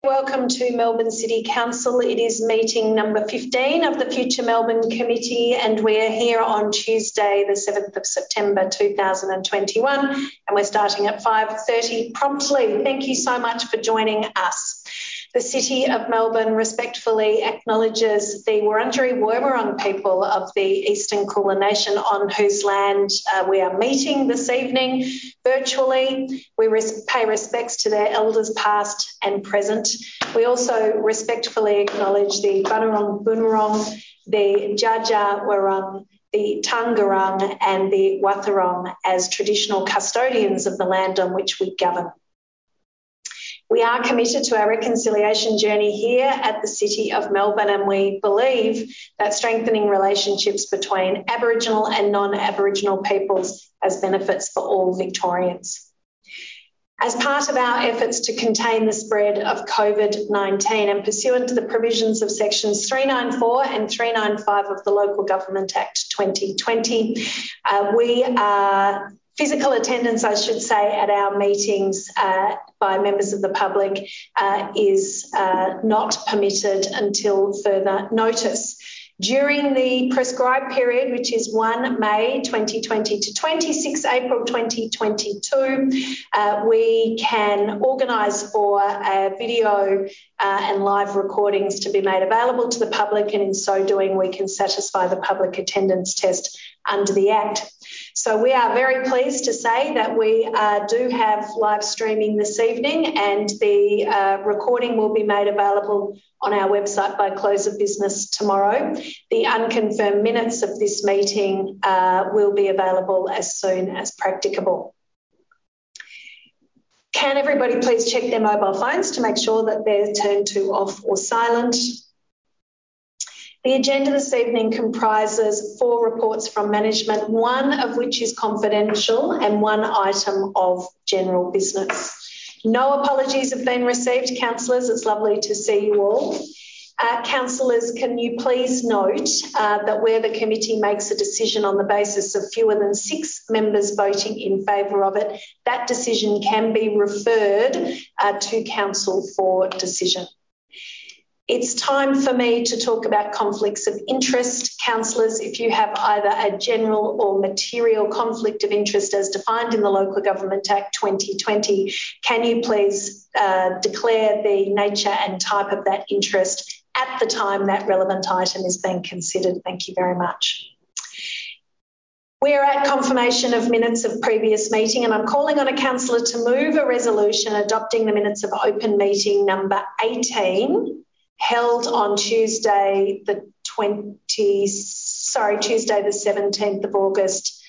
Welcome to Melbourne City Council. It is meeting number 15 of the Future Melbourne Committee, and we are here on Tuesday the 7th of September 2021, and we're starting at 5:30 promptly. Thank you so much for joining us. The City of Melbourne respectfully acknowledges the Wurundjeri Woi-wurrung people of the Eastern Kulin Nation on whose land we are meeting this evening virtually. We pay respects to their elders past and present. We also respectfully acknowledge the Bunurong Boonwurrung, the Dja Dja Wurrung, the Taungurung and the Wathaurong as traditional custodians of the land on which we govern. We are committed to our reconciliation journey here at the City of Melbourne, and we believe that strengthening relationships between Aboriginal and non-Aboriginal peoples has benefits for all Victorians. As part of our efforts to contain the spread of COVID-19 and pursuant to the provisions of sections 394 and 395 of the Local Government Act 2020, physical attendance, I should say, at our meetings by members of the public is not permitted until further notice. During the prescribed period, which is 1 May 2020 to 26 April 2022, we can organise for video and live recordings to be made available to the public, and in so doing we can satisfy the public attendance test under the Act. So we are very pleased to say that we do have live streaming this evening, and the recording will be made available on our website by close of business tomorrow. The unconfirmed minutes of this meeting will be available as soon as practicable. Can everybody please check their mobile phones to make sure that they're turned to off or silent? The agenda this evening comprises 4 reports from management, one of which is confidential and one item of general business. No apologies have been received, councillors. It's lovely to see you all. Councillors, can you please note that where the committee makes a decision on the basis of fewer than 6 members voting in favour of it, that decision can be referred to council for decision. It's time for me to talk about conflicts of interest. Councillors, if you have either a general or material conflict of interest as defined in the Local Government Act 2020, can you please declare the nature and type of that interest at the time that relevant item is being considered? Thank you very much. We are at confirmation of minutes of previous meeting, and I'm calling on a councillor to move a resolution adopting the minutes of open meeting number 18 held on Tuesday the 17th of August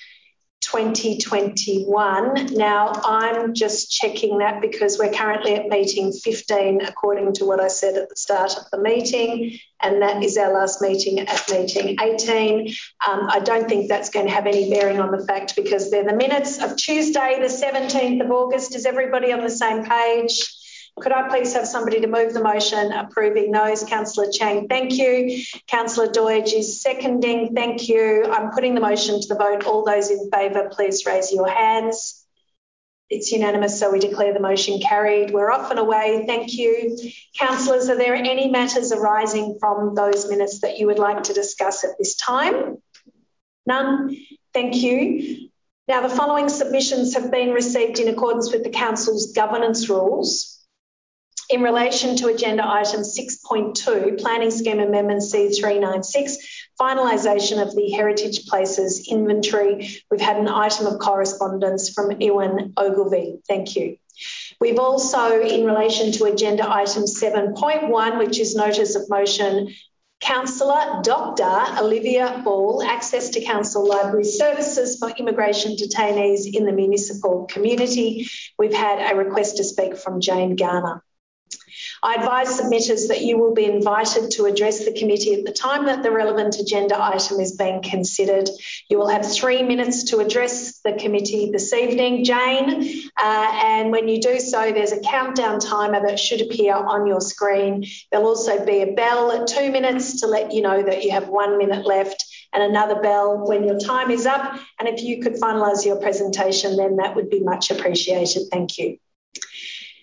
2021. Now, I'm just checking that because we're currently at meeting 15 according to what I said at the start of the meeting, and that is our last meeting at meeting 18. I don't think that's going to have any bearing on the fact because they're the minutes of Tuesday the 17th of August. Is everybody on the same page? Could I please have somebody to move the motion approving those? Councillor Chang, thank you. Councillor Doidge is seconding, thank you. I'm putting the motion to the vote. All those in favour, please raise your hands. It's unanimous, so we declare the motion carried. We're off and away, thank you. Councillors, are there any matters arising from those minutes that you would like to discuss at this time? None? Thank you. Now, the following submissions have been received in accordance with the Council's governance rules. In relation to agenda item 6.2, Planning Scheme Amendment C396, finalisation of the Heritage Places inventory, we've had an item of correspondence from Ewan Ogilvie. Thank you. We've also, in relation to agenda item 7.1, which is notice of motion, Councillor Dr. Olivia Ball, access to council library services for immigration detainees in the municipal community. We've had a request to speak from Jane Garner. I advise submitters that you will be invited to address the committee at the time that the relevant agenda item is being considered. You will have 3 minutes to address the committee this evening, Jane, and when you do so, there's a countdown timer that should appear on your screen. There'll also be a bell at 2 minutes to let you know that you have 1 minute left, and another bell when your time is up. And if you could finalise your presentation, then that would be much appreciated. Thank you.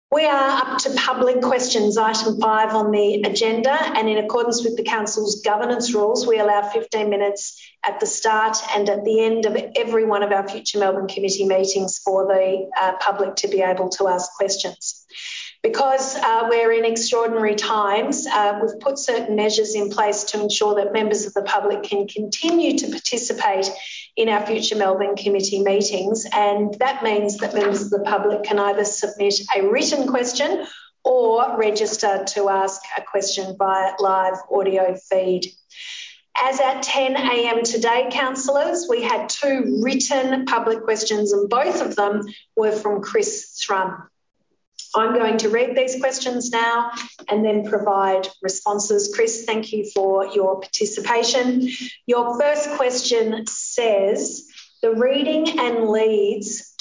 We are up to public questions, item 5 on the agenda, and in accordance with the Council's governance rules, we allow 15 minutes at the start and at the end of every one of our future Melbourne Committee meetings for the public to be able to ask questions. Because we're in extraordinary times, we've put certain measures in place to ensure that members of the public can continue to participate in our future Melbourne Committee meetings, and that means that members of the public can either submit a written question or register to ask a question via live audio feed. As at 10 a.m. today, councillors, we had 2 written public questions, and both of them were from Chris Thrum. I'm going to read these questions now and then provide responses. Chris, thank you for your participation. Your first question says, the Reading and Leeds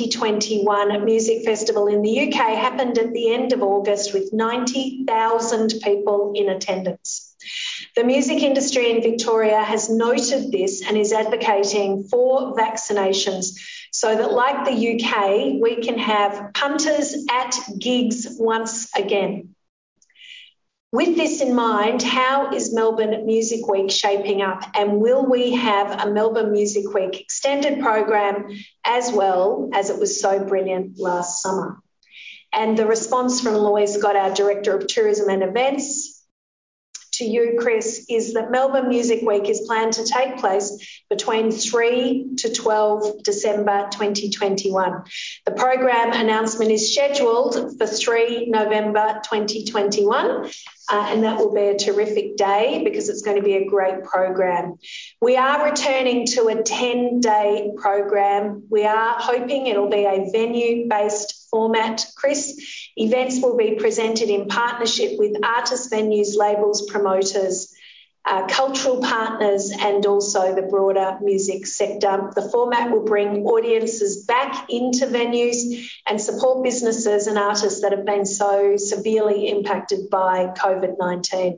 2021 Music Festival in the UK happened at the end of August with 90,000 people in attendance. The music industry in Victoria has noted this and is advocating for vaccinations so that, like the UK, we can have punters at gigs once again. With this in mind, how is Melbourne Music Week shaping up, and will we have a Melbourne Music Week extended program as well as it was so brilliant last summer? And the response from Louise Scott, our Director of Tourism and Events, to you, Chris, is that Melbourne Music Week is planned to take place between 3 to 12 December 2021. The program announcement is scheduled for 3 November 2021, and that will be a terrific day because it's going to be a great program. We are returning to a 10-day program. We are hoping it'll be a venue-based format, Chris. Events will be presented in partnership with artists, venues, labels, promoters, cultural partners and also the broader music sector. The format will bring audiences back into venues and support businesses and artists that have been so severely impacted by COVID-19.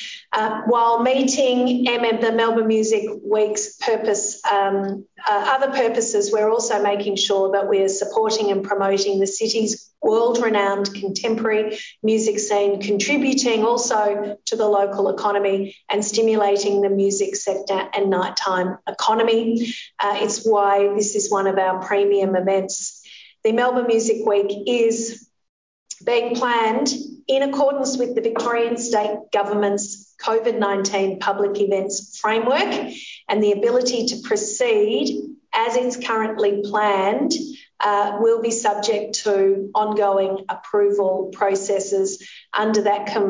While meeting the Melbourne Music Week's purpose, other purposes, we're also making sure that we're supporting and promoting the city's world-renowned contemporary music scene, contributing also to the local economy and stimulating the music sector and nighttime economy. It's why this is one of our premium events. The Melbourne Music Week is being planned in accordance with the Victorian State Government's COVID-19 public events framework, and the ability to proceed as it's currently planned will be subject to ongoing approval processes under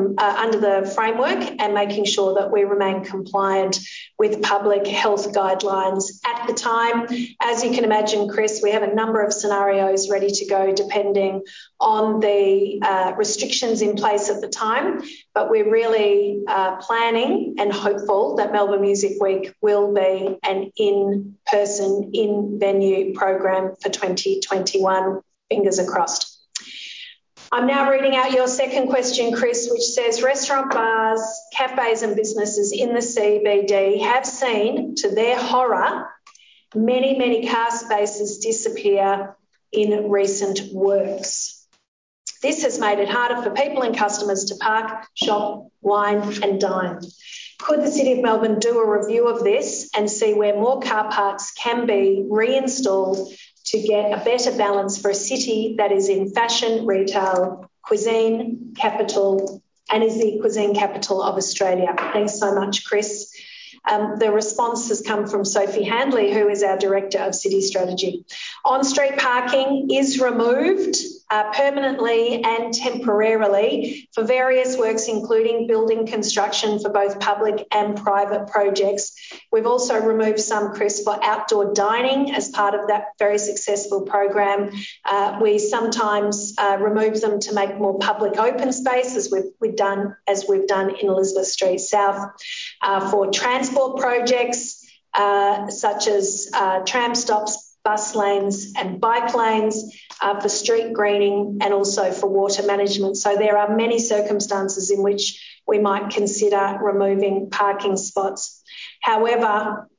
the framework and making sure that we remain compliant with public health guidelines at the time. As you can imagine, Chris, we have a number of scenarios ready to go depending on the restrictions in place at the time, but we're really planning and hopeful that Melbourne Music Week will be an in-person, in-venue program for 2021. Fingers are crossed. I'm now reading out your second question, Chris, which says restaurant, bars, cafes and businesses in the CBD have seen, to their horror, many car spaces disappear in recent works. This has made it harder for people and customers to park, shop, wine and dine. Could the City of Melbourne do a review of this and see where more car parks can be reinstalled to get a better balance for a city that is in fashion, retail, cuisine capital, and is the cuisine capital of Australia? Thanks so much, Chris. The response has come from Sophie Handley, who is our Director of City Strategy. On-street parking is removed permanently and temporarily for various works, including building construction for both public and private projects. We've also removed some, Chris, for outdoor dining as part of that very successful program. We sometimes remove them to make more public open space, as we've done in Elizabeth Street South, for transport projects such as tram stops, bus lanes and bike lanes, for street greening and also for water management. So there are many circumstances in which we might consider removing parking spots. However,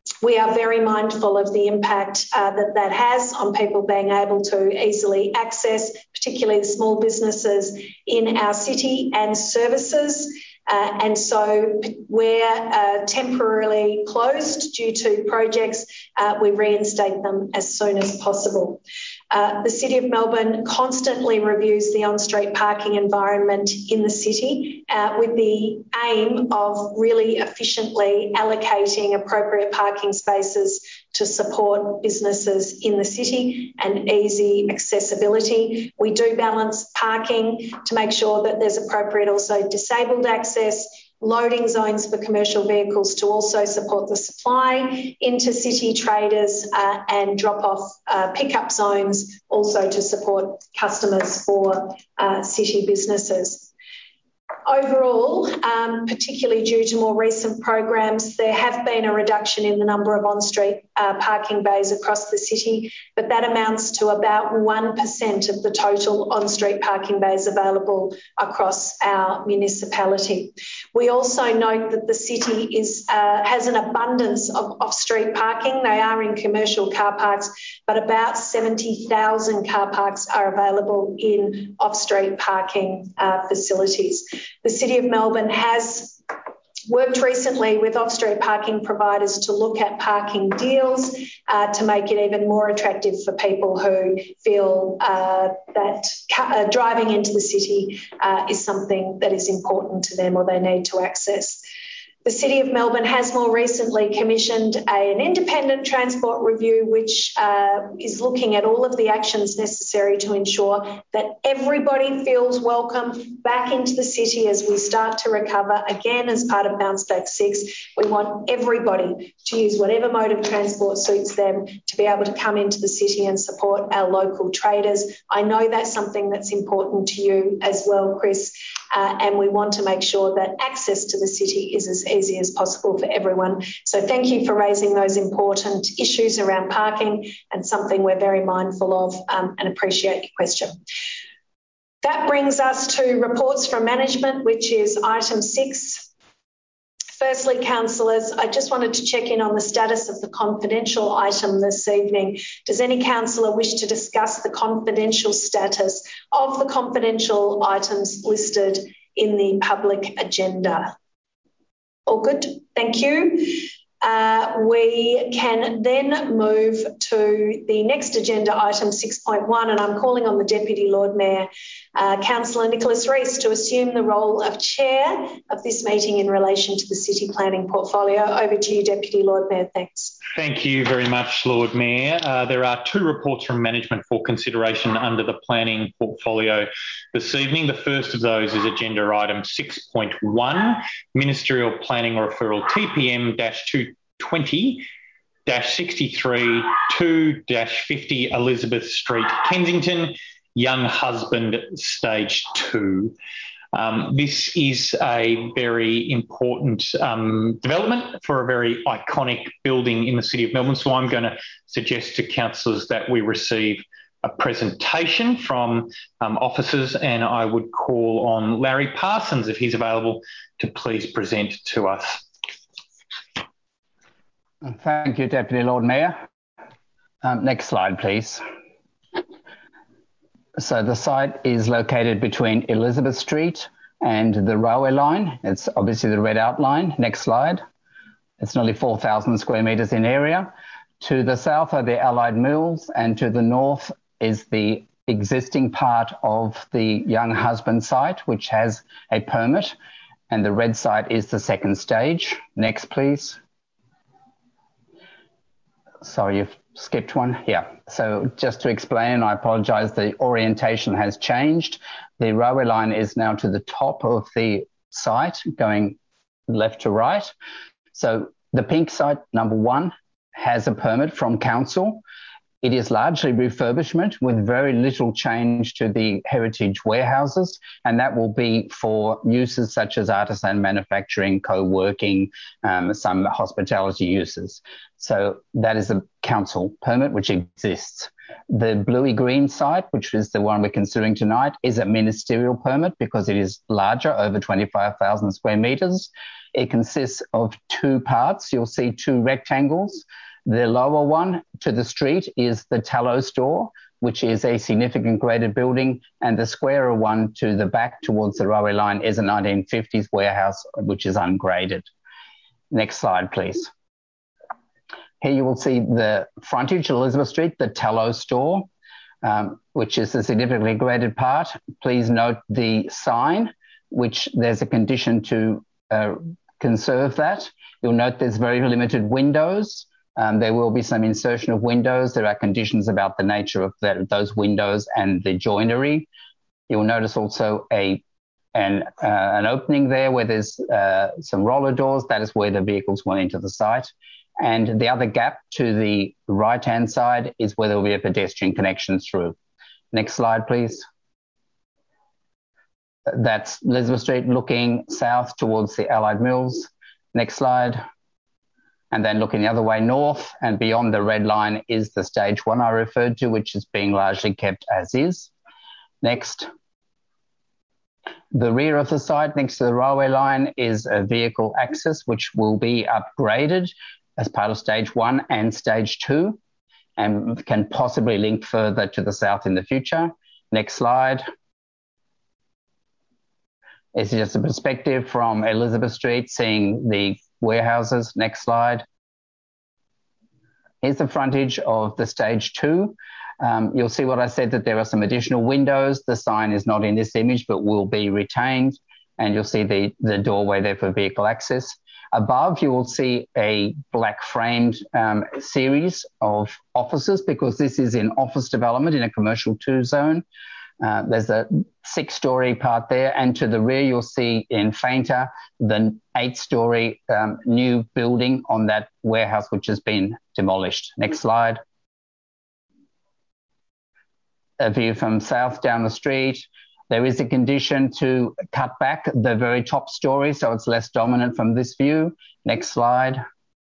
We are very mindful of the impact that has on people being able to easily access, particularly the small businesses in our city and services. And so where temporarily closed due to projects, we reinstate them as soon as possible. The City of Melbourne constantly reviews the on-street parking environment in the city with the aim of really efficiently allocating appropriate parking spaces to support businesses in the city and easy accessibility. We do balance parking to make sure that there's appropriate also disabled access, loading zones for commercial vehicles to also support the supply into city traders and drop-off pickup zones also to support customers for city businesses. Overall, particularly due to more recent programs, there have been a reduction in the number of on-street parking bays across the city, but that amounts to about 1% of the total on-street parking bays available across our municipality. We also note that the city has an abundance of off-street parking. They are in commercial car parks, but about 70,000 car parks are available in off-street parking facilities. The City of Melbourne has worked recently with off-street parking providers to look at parking deals to make it even more attractive for people who feel that driving into the city is something that is important to them or they need to access. The City of Melbourne has more recently commissioned an independent transport review which is looking at all of the actions necessary to ensure that everybody feels welcome back into the city as we start to recover again as part of Bounce Back 6. We want everybody to use whatever mode of transport suits them to be able to come into the city and support our local traders. I know that's something that's important to you as well, Chris, and we want to make sure that access to the city is as easy as possible for everyone. So thank you for raising those important issues around parking and something we're very mindful of and appreciate your question. That brings us to reports from management, which is item 6. Firstly, councillors, I just wanted to check in on the status of the confidential item this evening. Does any councillor wish to discuss the confidential status of the confidential items listed in the public agenda? All good, thank you. We can then move to the next agenda item 6.1, and I'm calling on the Deputy Lord Mayor, Councillor Nicholas Rees, to assume the role of Chair of this meeting in relation to the City Planning Portfolio. Over to you, Deputy Lord Mayor. Thanks. Thank you very much, Lord Mayor. There are 2 reports from management for consideration under the planning portfolio this evening. The first of those is agenda item 6.1, Ministerial Planning Referral TPM-220-63 2-50 Elizabeth Street, Kensington, Young Husband, Stage 2. This is a very important development for a very iconic building in the City of Melbourne. So I'm going to suggest to councillors that we receive a presentation from officers, and I would call on Larry Parsons, if he's available, to please present to us. Thank you, Deputy Lord Mayor. Next slide, please. So the site is located between Elizabeth Street and the railway line. It's obviously the red outline. Next slide. It's nearly 4,000 square metres in area. To the south are the Allied Mills, and to the north is the existing part of the Young Husband site, which has a permit, and the red site is the second stage. Next, please. Sorry, you've skipped one. Yeah. So just to explain, I apologise, the orientation has changed. The railway line is now to the top of the site, going left to right. So the pink site, number 1, has a permit from council. It is largely refurbishment with very little change to the heritage warehouses, and that will be for uses such as artisan manufacturing, co-working, some hospitality uses. So that is a council permit which exists. The bluey-green site, which is the one we're considering tonight, is a ministerial permit because it is larger, over 25,000 square metres. It consists of two parts. You'll see two rectangles. The lower one to the street is the tallow store, which is a significant graded building, and the squarer one to the back towards the railway line is a 1950s warehouse, which is ungraded. Next slide, please. Here you will see the frontage, Elizabeth Street, the tallow store, which is a significantly graded part. Please note the sign, which there's a condition to conserve that. You'll note there's very limited windows. There will be some insertion of windows. There are conditions about the nature of those windows and the joinery. You'll notice also an opening there where there's some roller doors. That is where the vehicles will enter the site. And the other gap to the right-hand side is where there will be a pedestrian connection through. Next slide, please. That's Elizabeth Street looking south towards the Allied Mills. Next slide. And then looking the other way north and beyond the red line is the stage one I referred to, which is being largely kept as is. Next. The rear of the site next to the railway line is a vehicle access, which will be upgraded as part of stage one and stage two, and can possibly link further to the south in the future. Next slide. This is just a perspective from Elizabeth Street, seeing the warehouses. Next slide. Here's the frontage of the stage two. You'll see what I said, that there are some additional windows. The sign is not in this image, but will be retained. And you'll see the doorway there for vehicle access. Above, you will see a black framed series of offices, because this is in office development in a commercial 2 zone. There's a 6-story part there, and to the rear you'll see in fainter the 8-story new building on that warehouse which has been demolished. Next slide. A view from south down the street. There is a condition to cut back the very top story so it's less dominant from this view. Next slide.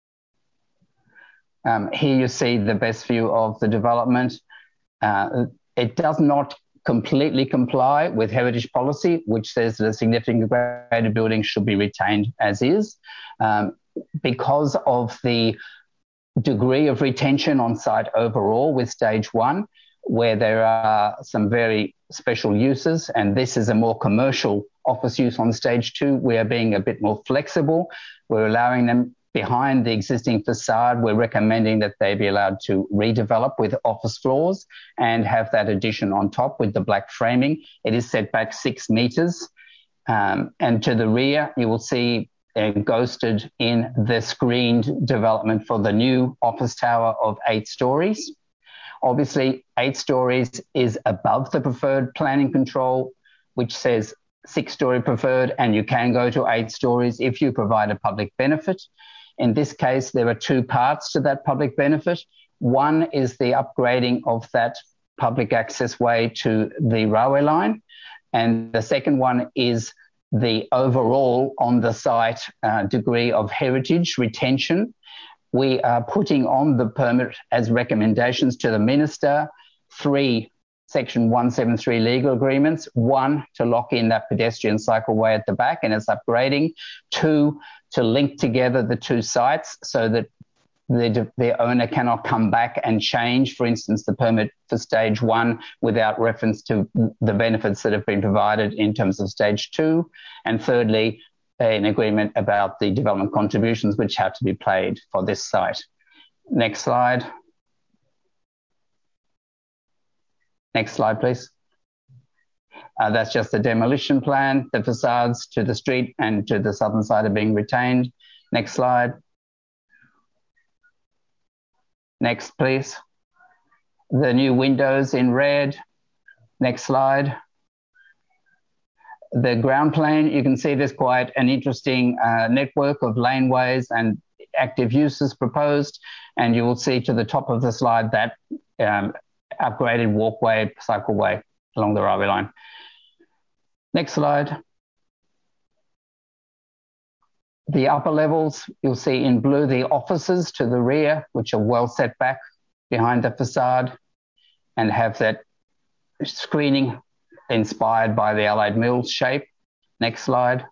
Here you see the best view of the development. It does not completely comply with heritage policy, which says that a significant graded building should be retained as is. Because of the degree of retention on site overall with stage one, where there are some very special uses, and this is a more commercial office use on stage two, we are being a bit more flexible. We're allowing them behind the existing facade. We're recommending that they be allowed to redevelop with office floors and have that addition on top with the black framing. It is set back 6 metres. And to the rear, you will see ghosted in the screened development for the new office tower of 8 stories. Obviously, 8 stories is above the preferred planning control, which says 6-story preferred, and you can go to 8 stories if you provide a public benefit. In this case, there are 2 parts to that public benefit. One is the upgrading of that public access way to the railway line. And the second one is the overall on the site degree of heritage retention. We are putting on the permit as recommendations to the Minister 3 Section 173 legal agreements. 1, to lock in that pedestrian cycleway at the back and its upgrading. 2, to link together the 2 sites so that the owner cannot come back and change, for instance, the permit for stage 1 without reference to the benefits that have been provided in terms of stage 2. And thirdly, an agreement about the development contributions which have to be paid for this site. Next slide. Next slide, please. That's just the demolition plan. The facades to the street and to the southern side are being retained. Next slide. Next, please. The new windows in red. Next slide. The ground plane, you can see there's quite an interesting network of laneways and active uses proposed. And you will see to the top of the slide that upgraded walkway, cycleway along the railway line. Next slide. The upper levels, you'll see in blue the offices to the rear, which are well set back behind the facade and have that screening inspired by the Allied Mills shape. Next slide.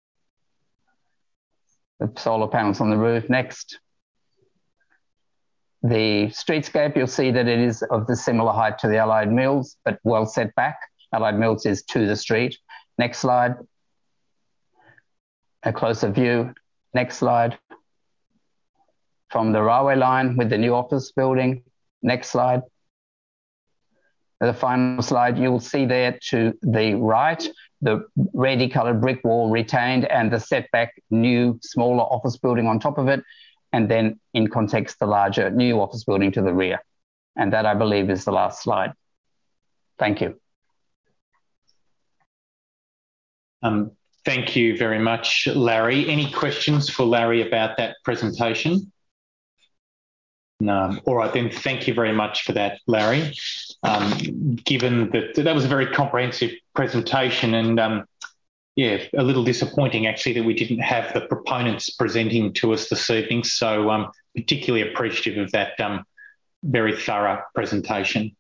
The solar panels on the roof. Next. The streetscape, you'll see that it is of the similar height to the Allied Mills, but well set back. Allied Mills is to the street. Next slide. A closer view. Next slide. From the railway line with the new office building. Next slide. The final slide, you will see there to the right, the reddy coloured brick wall retained and the setback new smaller office building on top of it. And then in context, the larger new office building to the rear. And that, I believe, is the last slide. Thank you. Thank you very much, Larry. Any questions for Larry about that presentation? No. All right, then thank you very much for that, Larry. Given that was a very comprehensive presentation and yeah, a little disappointing actually that we didn't have the proponents presenting to us this evening. So particularly appreciative of that very thorough presentation.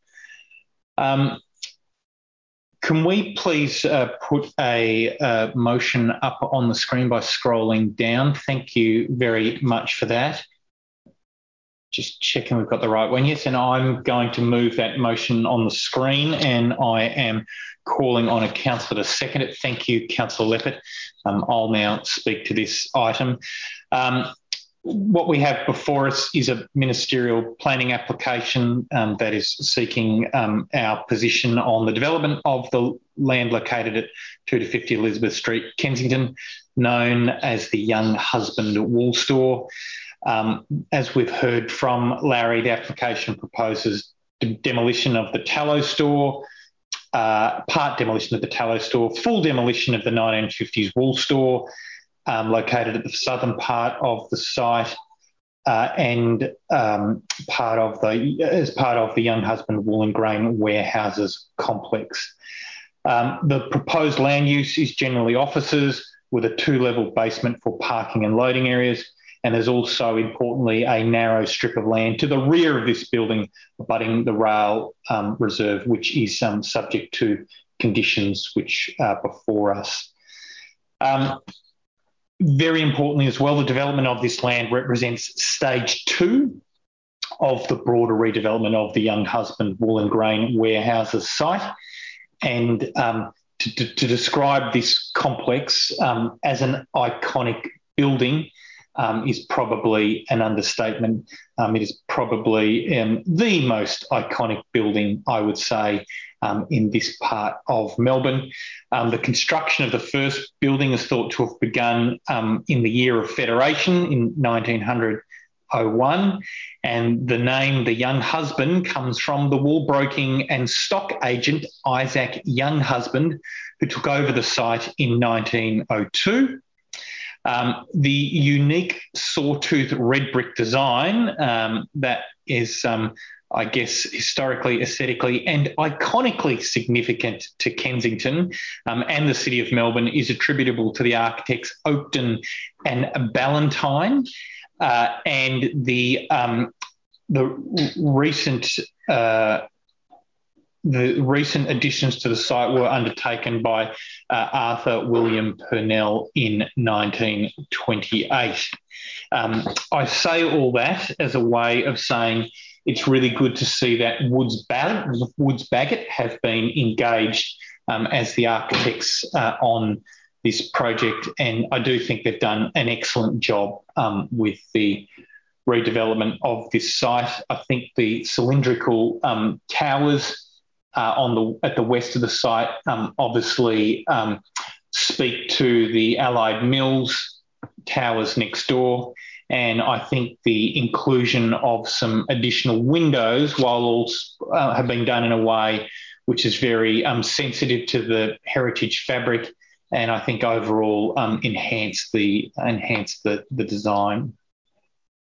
Can we please put a motion up on the screen by scrolling down? Thank you very much for that. Just checking we've got the right one. Yes, and I'm going to move that motion on the screen and I am calling on a councillor to second it. Thank you, Councillor Leppert. I'll now speak to this item. What we have before us is a ministerial planning application that is seeking our position on the development of the land located at 2 to 50 Elizabeth Street, Kensington, known as the Young Husband Wool Store. As we've heard from Larry, the application proposes demolition of the tallow store, part demolition of the tallow store, full demolition of the 1950s wool store, located at the southern part of the site, and as part of the Young Husband Wool and Grain Warehouses complex. The proposed land use is generally offices with a 2-level basement for parking and loading areas. And there's also, importantly, a narrow strip of land to the rear of this building abutting the rail reserve, which is subject to conditions which are before us. Very importantly as well, the development of this land represents stage 2 of the broader redevelopment of the Young Husband Wool and Grain Warehouses site. And to describe this complex as an iconic building is probably an understatement. It is probably the most iconic building, I would say, in this part of Melbourne. The construction of the first building is thought to have begun in the year of Federation in 1901, and the name The Young Husband comes from the wool broking and stock agent Isaac Young Husband, who took over the site in 1902. The unique sawtooth red brick design that is, I guess, historically, aesthetically and iconically significant to Kensington and the City of Melbourne is attributable to the architects Oakton and Ballantyne, and the recent additions to the site were undertaken by Arthur William Purnell in 1928. I say all that as a way of saying it's really good to see that Woods Bagot have been engaged as the architects on this project, and I do think they've done an excellent job with the redevelopment of this site. I think the cylindrical towers at the west of the site obviously speak to the Allied Mills towers next door, and I think the inclusion of some additional windows, while all have been done in a way which is very sensitive to the heritage fabric, and I think overall enhance the design.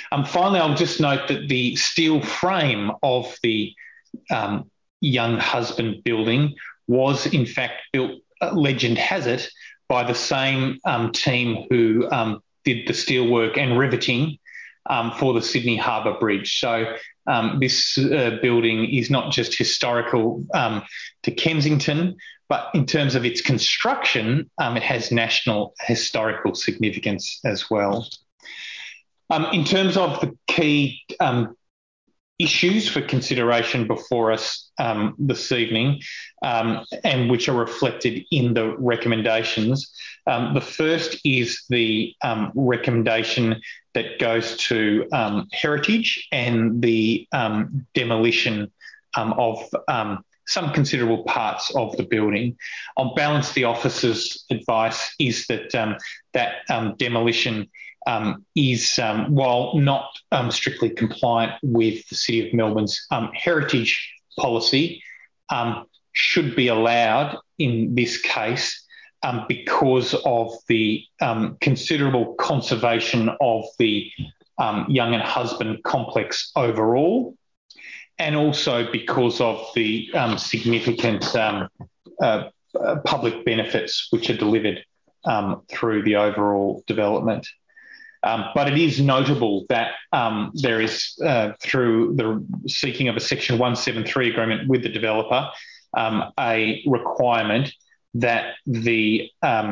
Finally, I'll just note that the steel frame of the Young Husband building was in fact built, legend has it, by the same team who did the steelwork and riveting for the Sydney Harbour Bridge. So this building is not just historical to Kensington, but in terms of its construction, it has national historical significance as well. In terms of the key issues for consideration before us this evening, and which are reflected in the recommendations, the first is the recommendation that goes to heritage and the demolition of some considerable parts of the building. On balance, the officer's advice is that that demolition is, while not strictly compliant with the City of Melbourne's heritage policy, should be allowed in this case because of the considerable conservation of the Young and Husband complex overall, and also because of the significant public benefits which are delivered through the overall development. But it is notable that there is, through the seeking of a Section 173 agreement with the developer, a requirement that the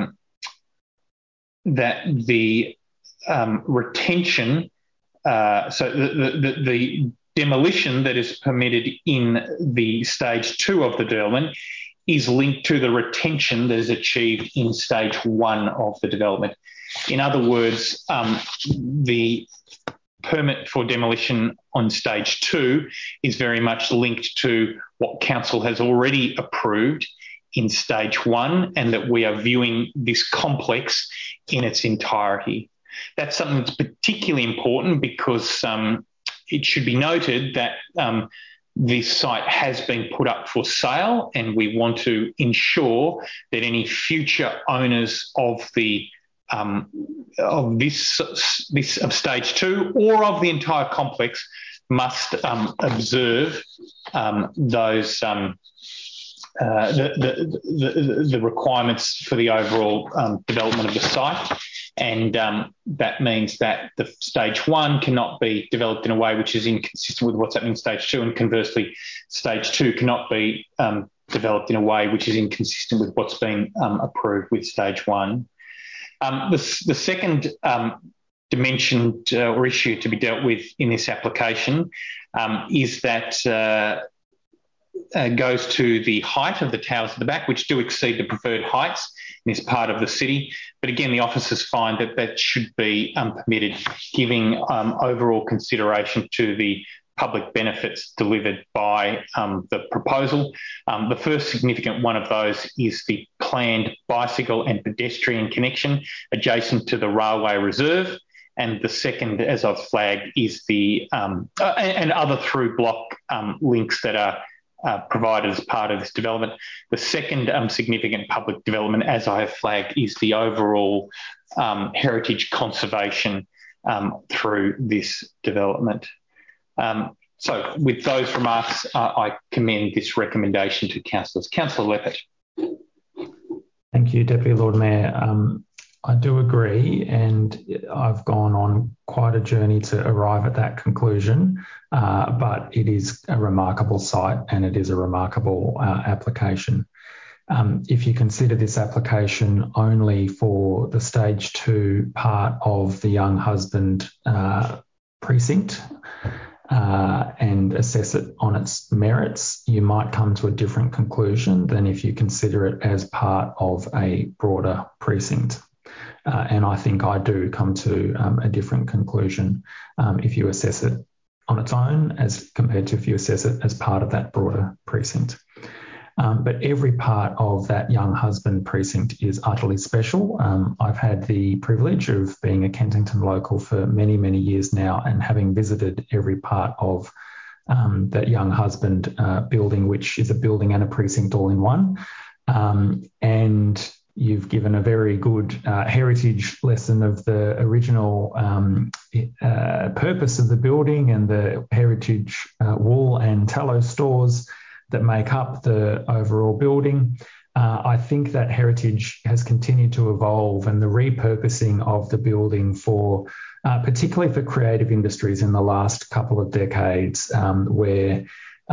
retention, so the demolition that is permitted in the stage 2 of the development is linked to the retention that is achieved in stage 1 of the development. In other words, the permit for demolition on stage 2 is very much linked to what council has already approved in stage 1, and that we are viewing this complex in its entirety. That's something that's particularly important because it should be noted that this site has been put up for sale, and we want to ensure that any future owners of the of stage 2 or of the entire complex must observe those the requirements for the overall development of the site. And that means that the stage 1 cannot be developed in a way which is inconsistent with what's happening in stage 2, and conversely, stage 2 cannot be developed in a way which is inconsistent with what's been approved with stage 1. The second dimension or issue to be dealt with in this application is that goes to the height of the towers at the back, which do exceed the preferred heights in this part of the city. But again, the officers find that that should be permitted, giving overall consideration to the public benefits delivered by the proposal. The first significant one of those is the planned bicycle and pedestrian connection adjacent to the railway reserve. And the second, as I've flagged, is the and other through block links that are provided as part of this development. The second significant public development, as I have flagged, is the overall heritage conservation through this development. So with those remarks, I commend this recommendation to councillors. Councillor Leppert. Thank you, Deputy Lord Mayor. I do agree, and I've gone on quite a journey to arrive at that conclusion, but it is a remarkable site and it is a remarkable application. If you consider this application only for the stage 2 part of the Young Husband precinct and assess it on its merits, you might come to a different conclusion than if you consider it as part of a broader precinct. And I think I do come to a different conclusion if you assess it on its own as compared to if you assess it as part of that broader precinct. But every part of that Young Husband precinct is utterly special. I've had the privilege of being a Kensington local for many, many years now, and having visited every part of that Young Husband building, which is a building and a precinct all in one. And You've given a very good heritage lesson of the original purpose of the building and the heritage wool and tallow stores that make up the overall building. I think that heritage has continued to evolve, and the repurposing of the building for, particularly for creative industries in the last couple of decades, where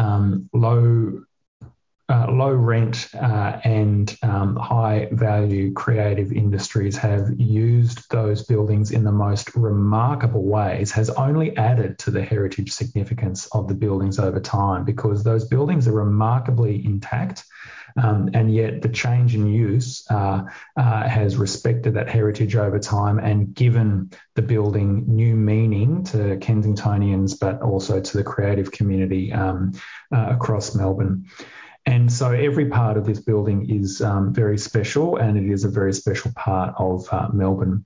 low rent and high value creative industries have used those buildings in the most remarkable ways, has only added to the heritage significance of the buildings over time, because those buildings are remarkably intact. And yet the change in use has respected that heritage over time and given the building new meaning to Kensingtonians, but also to the creative community across Melbourne. And so every part of this building is very special, and it is a very special part of Melbourne.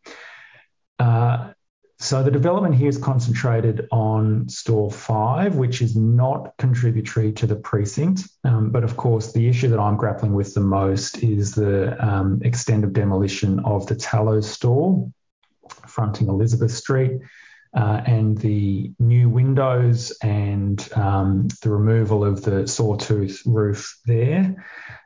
So the development here is concentrated on Store 5, which is not contributory to the precinct. But of course, the issue that I'm grappling with the most is the extent of demolition of the tallow store fronting Elizabeth Street, and the new windows and the removal of the sawtooth roof there,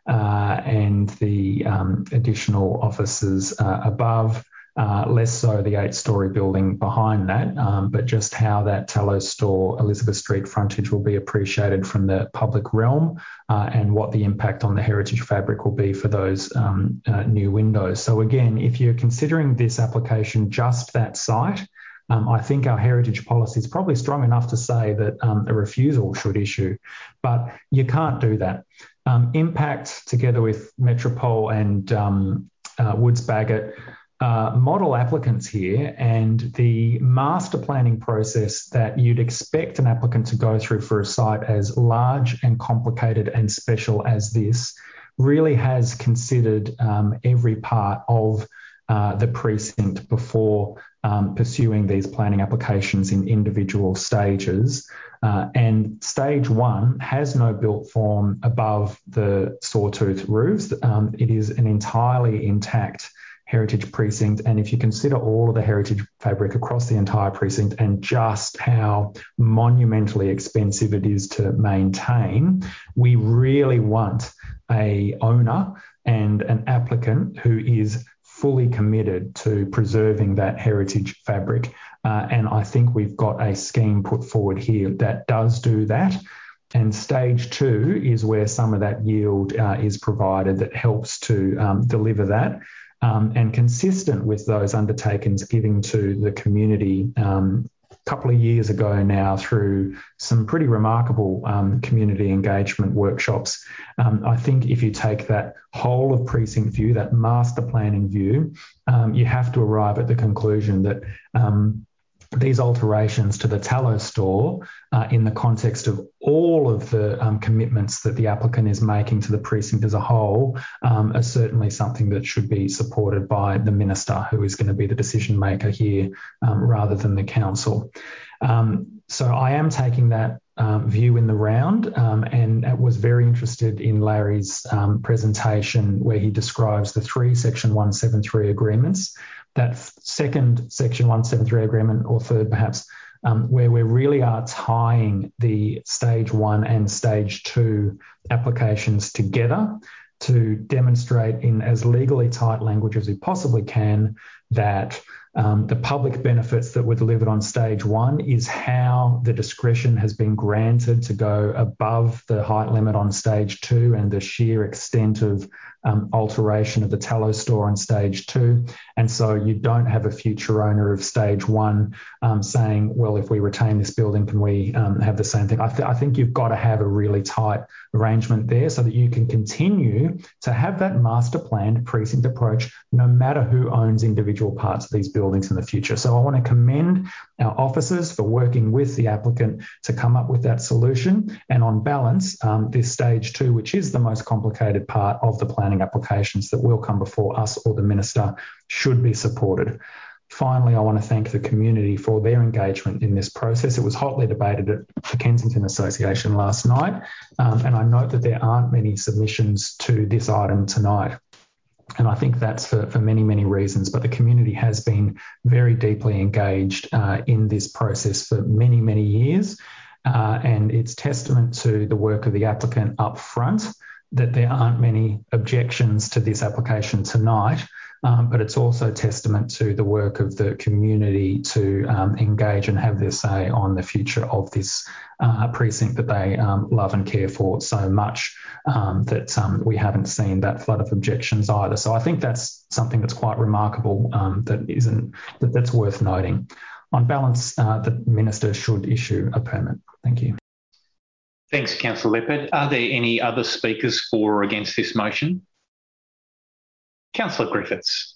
and the additional offices above. Less so the 8-storey building behind that, but just how that tallow store Elizabeth Street frontage will be appreciated from the public realm, and what the impact on the heritage fabric will be for those new windows. So again, if you're considering this application just that site, I think our heritage policy is probably strong enough to say that a refusal should issue, but you can't do that. Impact, together with Metropole and Woods Bagot, model applicants here, and the master planning process that you'd expect an applicant to go through for a site as large and complicated and special as this really has considered every part of the precinct before pursuing these planning applications in individual stages. And stage 1 has no built form above the sawtooth roofs. It is an entirely intact heritage precinct, and if you consider all of the heritage fabric across the entire precinct and just how monumentally expensive it is to maintain, we really want a owner and an applicant who is fully committed to preserving that heritage fabric. And I think we've got a scheme put forward here that does do that. And stage 2 is where some of that yield is provided that helps to deliver that. And consistent with those undertakings given to the community a couple of years ago now through some pretty remarkable community engagement workshops. I think if you take that whole of precinct view, that master planning view, you have to arrive at the conclusion that these alterations to the tallow store in the context of all of the commitments that the applicant is making to the precinct as a whole are certainly something that should be supported by the minister, who is going to be the decision maker here rather than the council. So I am taking that view in the round, and was very interested in Larry's presentation where he describes the 3 Section 173 agreements. That second Section 173 agreement, or third perhaps, where we really are tying the stage 1 and stage 2 applications together to demonstrate in as legally tight language as we possibly can that the public benefits that were delivered on stage 1 is how the discretion has been granted to go above the height limit on stage 2 and the sheer extent of alteration of the tallow store on stage 2. And so you don't have a future owner of stage 1 saying, well, if we retain this building, can we have the same thing? I think you've got to have a really tight arrangement there so that you can continue to have that master planned precinct approach no matter who owns individual parts of these buildings in the future. So I want to commend our officers for working with the applicant to come up with that solution. And on balance, this stage 2, which is the most complicated part of the planning applications that will come before us or the minister, should be supported. Finally, I want to thank the community for their engagement in this process. It was hotly debated at the Kensington Association last night, and I note that there aren't many submissions to this item tonight. And I think that's for many, many reasons. But the community has been very deeply engaged in this process for many, many years. And it's testament to the work of the applicant up front that there aren't many objections to this application tonight. But it's also testament to the work of the community to engage and have their say on the future of this precinct that they love and care for so much that we haven't seen that flood of objections either. So I think that's something that's quite remarkable that's worth noting. On balance, the Minister should issue a permit. Thank you. Thanks, Councillor Leppard. Are there any other speakers for or against this motion? Councillor Griffiths.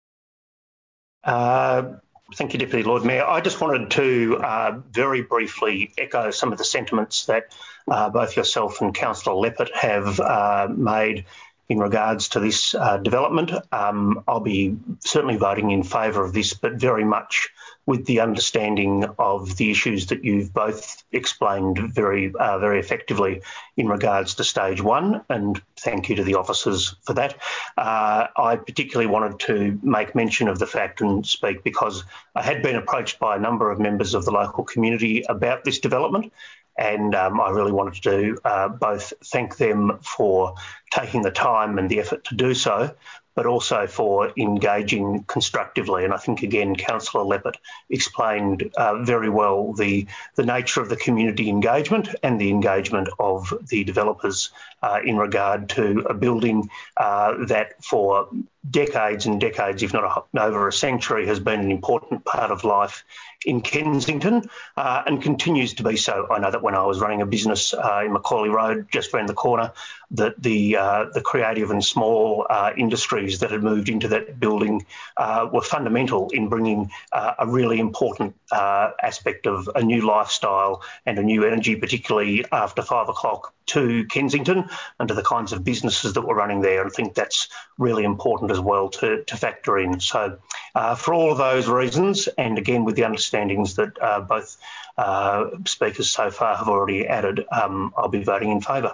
Thank you, Deputy Lord Mayor. I just wanted to very briefly echo some of the sentiments that both yourself and Councillor Leppard have made in regards to this development. I'll be certainly voting in favour of this, but very much with the understanding of the issues that you've both explained very effectively in regards to stage one, and thank you to the officers for that. I particularly wanted to make mention of the fact and speak because I had been approached by a number of members of the local community about this development, and I really wanted to both thank them for taking the time and the effort to do so, but also for engaging constructively. And I think, again, Councillor Leppard explained very well the nature of the community engagement and the engagement of the developers in regard to a building that for decades and decades, if not over a century, has been an important part of life in Kensington and continues to be so. I know that when I was running a business in Macaulay Road, just around the corner, that the creative and small industries that had moved into that building were fundamental in bringing a really important aspect of a new lifestyle and a new energy, particularly after 5 o'clock, to Kensington and to the kinds of businesses that were running there. And I think that's really important as well to factor in. So for all of those reasons, and again with the understandings that both speakers so far have already added, I'll be voting in favour.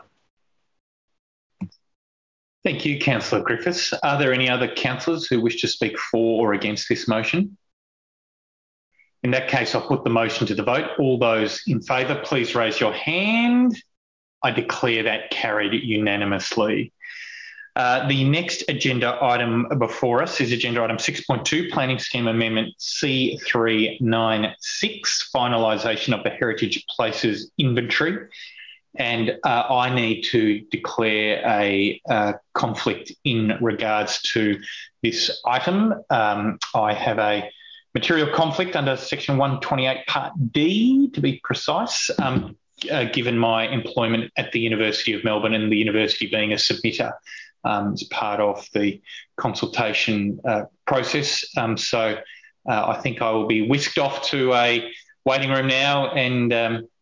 Thank you, Councillor Griffiths. Are there any other councillors who wish to speak for or against this motion? In that case, I'll put the motion to the vote. All those in favour, please raise your hand. I declare that carried unanimously. The next agenda item before us is agenda item 6.2, Planning Scheme Amendment C396, finalisation of the Heritage Places Inventory. And I need to declare a conflict in regards to this item. I have a material conflict under section 128 part D, to be precise, given my employment at the University of Melbourne and the university being a submitter as part of the consultation process. So I think I will be whisked off to a waiting room now, and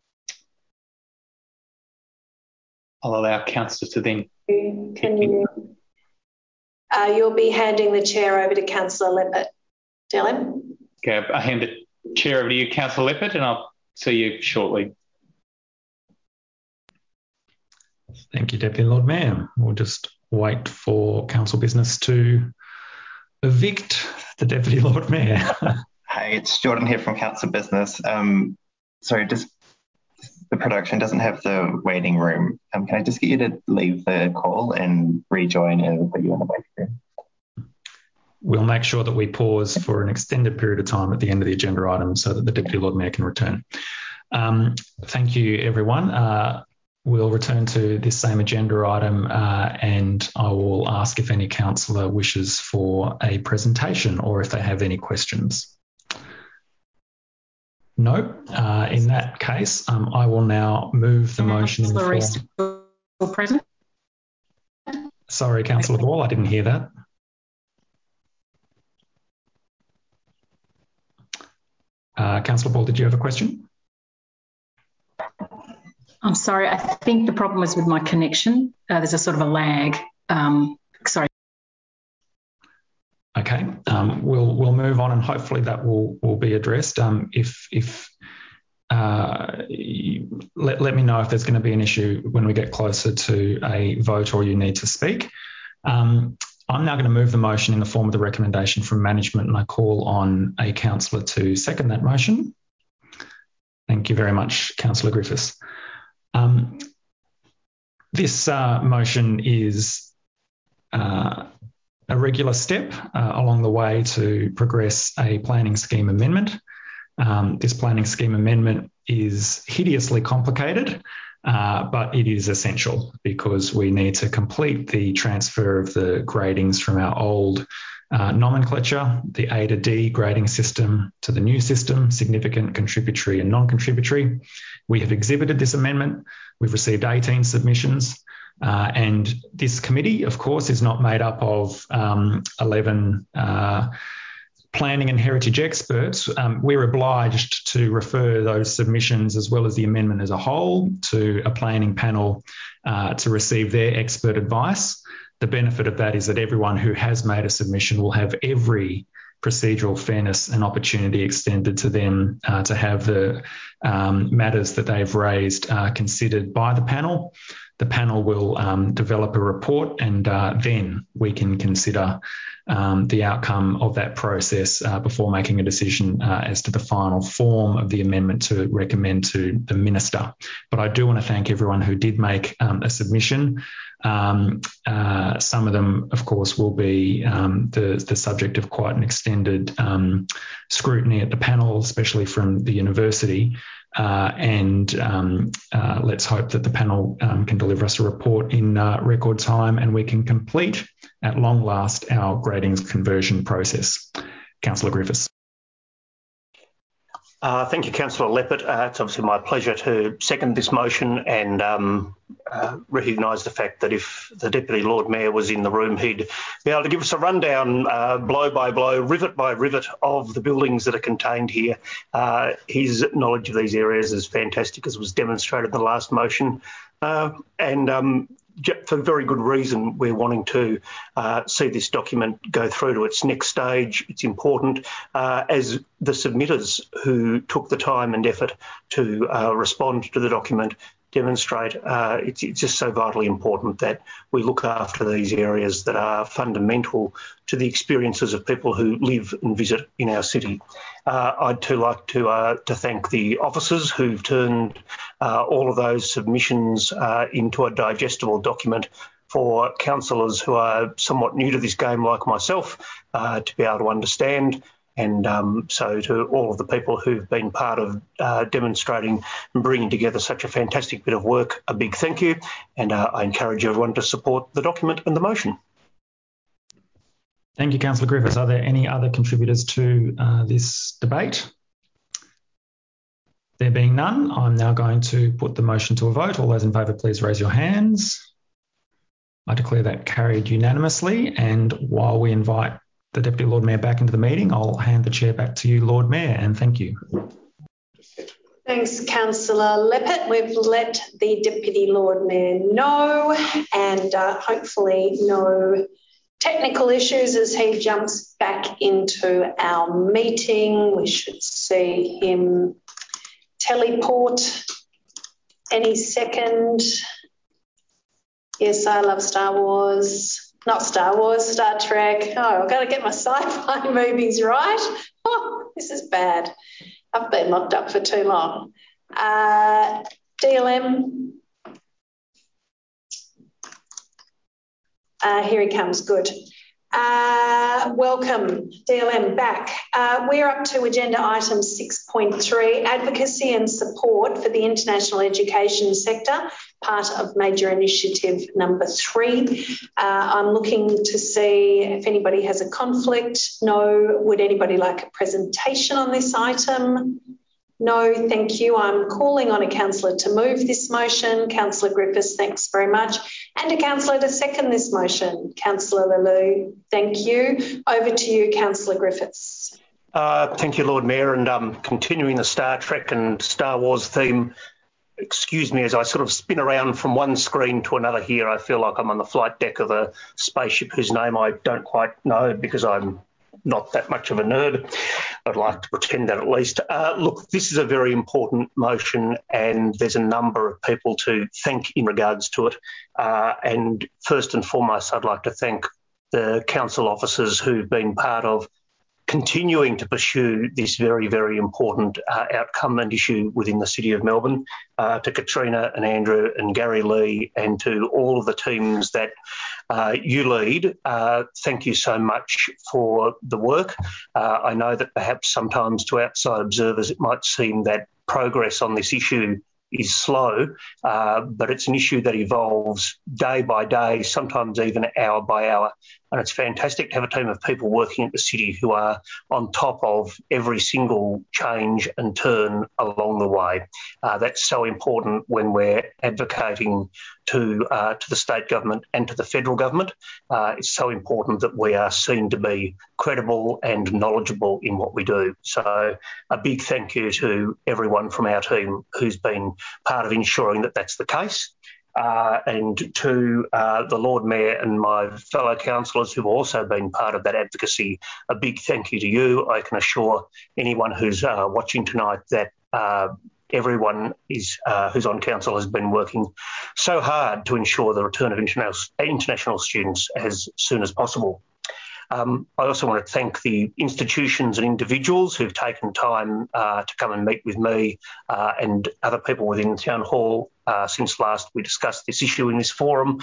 I'll allow councillors to then... You'll be handing the chair over to Councillor Leppard. Dylan? Okay, I hand the chair over to you, Councillor Leppard, and I'll see you shortly. Thank you, Deputy Lord Mayor. We'll just wait for council business to evict the Deputy Lord Mayor. Hey, it's Jordan here from Council Business. Sorry, just the production doesn't have the waiting room. Can I just get you to leave the call and rejoin and put you in the waiting room? We'll make sure that we pause for an extended period of time at the end of the agenda item so that the Deputy Lord Mayor can return. Thank you, everyone. We'll return to this same agenda item and I will ask if any councillor wishes for a presentation or if they have any questions. No. In that case, I will now move the motion. Present. Sorry, Councillor Ball, I didn't hear that. Councillor Ball, did you have a question? I'm sorry, I think the problem is with my connection. There's a sort of a lag. Sorry. Okay, we'll move on and hopefully that will be addressed. Let me know if there's going to be an issue when we get closer to a vote or you need to speak. I'm now going to move the motion in the form of the recommendation from management, and I call on a councillor to second that motion. Thank you very much, Councillor Griffiths. This motion is a regular step along the way to progress a planning scheme amendment. This planning scheme amendment is hideously complicated, but it is essential because we need to complete the transfer of the gradings from our old nomenclature, the A to D grading system, to the new system, significant, contributory and non-contributory. We have exhibited this amendment. We've received 18 submissions. And this committee, of course, is not made up of 11 planning and heritage experts. We're obliged to refer those submissions as well as the amendment as a whole to a planning panel to receive their expert advice. The benefit of that is that everyone who has made a submission will have every procedural fairness and opportunity extended to them to have the matters that they've raised considered by the panel. The panel will develop a report, and then we can consider the outcome of that process before making a decision as to the final form of the amendment to recommend to the minister. But I do want to thank everyone who did make a submission. Some of them, of course, will be the subject of quite an extended scrutiny at the panel, especially from the university. And let's hope that the panel can deliver us a report in record time and we can complete, at long last, our gradings conversion process. Councillor Griffiths. Thank you, Councillor Leppert. It's obviously my pleasure to second this motion and recognise the fact that if the Deputy Lord Mayor was in the room, he'd be able to give us a rundown, blow by blow, rivet by rivet of the buildings that are contained here. His knowledge of these areas is fantastic, as was demonstrated in the last motion. For very good reason, we're wanting to see this document go through to its next stage. It's important as the submitters who took the time and effort to respond to the document demonstrate. It's just so vitally important that we look after these areas that are fundamental to the experiences of people who live and visit in our city. I'd too like to thank the officers who've turned all of those submissions into a digestible document for councillors who are somewhat new to this game like myself to be able to understand. And so to all of the people who've been part of demonstrating and bringing together such a fantastic bit of work, a big thank you. And I encourage everyone to support the document and the motion. Thank you, Councillor Griffiths. Are there any other contributors to this debate? There being none, I'm now going to put the motion to a vote. All those in favour, please raise your hands. I declare that carried unanimously. And while we invite the Deputy Lord Mayor back into the meeting, I'll hand the chair back to you, Lord Mayor, and thank you. Thanks, Councillor Leppert. We've let the Deputy Lord Mayor know, and hopefully no technical issues as he jumps back into our meeting. We should see him teleport any second. Yes, I love Star Wars. Not Star Wars, Star Trek. Oh, I've got to get my sci-fi movies right. Oh, this is bad. I've been locked up for too long. DLM. Here he comes. Good. Welcome, DLM, back. We're up to agenda item 6.3, advocacy and support for the international education sector, part of major initiative number 3. I'm looking to see if anybody has a conflict. No. Would anybody like a presentation on this item? No, thank you. I'm calling on a councillor to move this motion. Councillor Griffiths, thanks very much. And a councillor to second this motion. Councillor Lelou, thank you. Over to you, Councillor Griffiths. Thank you, Lord Mayor. And continuing the Star Trek and Star Wars theme, excuse me as I sort of spin around from one screen to another here. I feel like I'm on the flight deck of a spaceship whose name I don't quite know because I'm not that much of a nerd. I'd like to pretend that at least. Look, this is a very important motion and there's a number of people to thank in regards to it. And first and foremost, I'd like to thank the council officers who've been part of continuing to pursue this very, very important outcome and issue within the City of Melbourne, to Katrina and Andrew and Gary Lee, and to all of the teams that you lead. Thank you so much for the work. I know that perhaps sometimes to outside observers it might seem that progress on this issue is slow, but it's an issue that evolves day by day, sometimes even hour by hour. And it's fantastic to have a team of people working at the city who are on top of every single change and turn along the way. That's so important when we're advocating to the state government and to the federal government. It's so important that we are seen to be credible and knowledgeable in what we do. So a big thank you to everyone from our team who's been part of ensuring that that's the case. And to the Lord Mayor and my fellow councillors who've also been part of that advocacy, a big thank you to you. I can assure anyone who's watching tonight that everyone who's on council has been working so hard to ensure the return of international students as soon as possible. I also want to thank the institutions and individuals who've taken time to come and meet with me and other people within Town Hall since last we discussed this issue in this forum.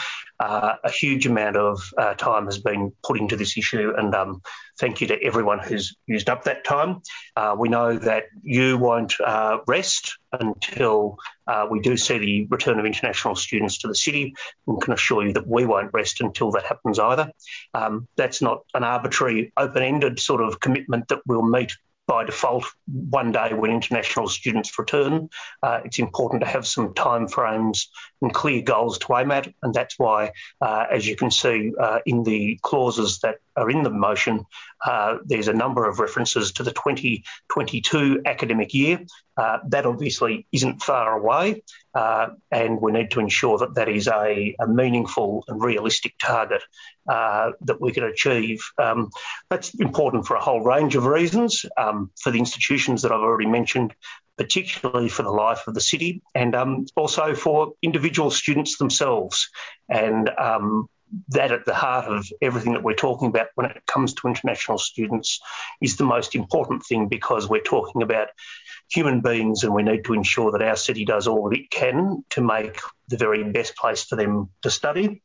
A huge amount of time has been put into this issue, and thank you to everyone who's used up that time. We know that you won't rest until we do see the return of international students to the city, and can assure you that we won't rest until that happens either. That's not an arbitrary, open-ended sort of commitment that we'll meet by default one day when international students return. It's important to have some time frames and clear goals to aim at, and that's why, as you can see in the clauses that are in the motion, there's a number of references to the 2022 academic year. That obviously isn't far away, and we need to ensure that that is a meaningful and realistic target that we can achieve. That's important for a whole range of reasons, for the institutions that I've already mentioned, particularly for the life of the city, and also for individual students themselves. And that at the heart of everything that we're talking about when it comes to international students is the most important thing, because we're talking about human beings, and we need to ensure that our city does all that it can to make the very best place for them to study.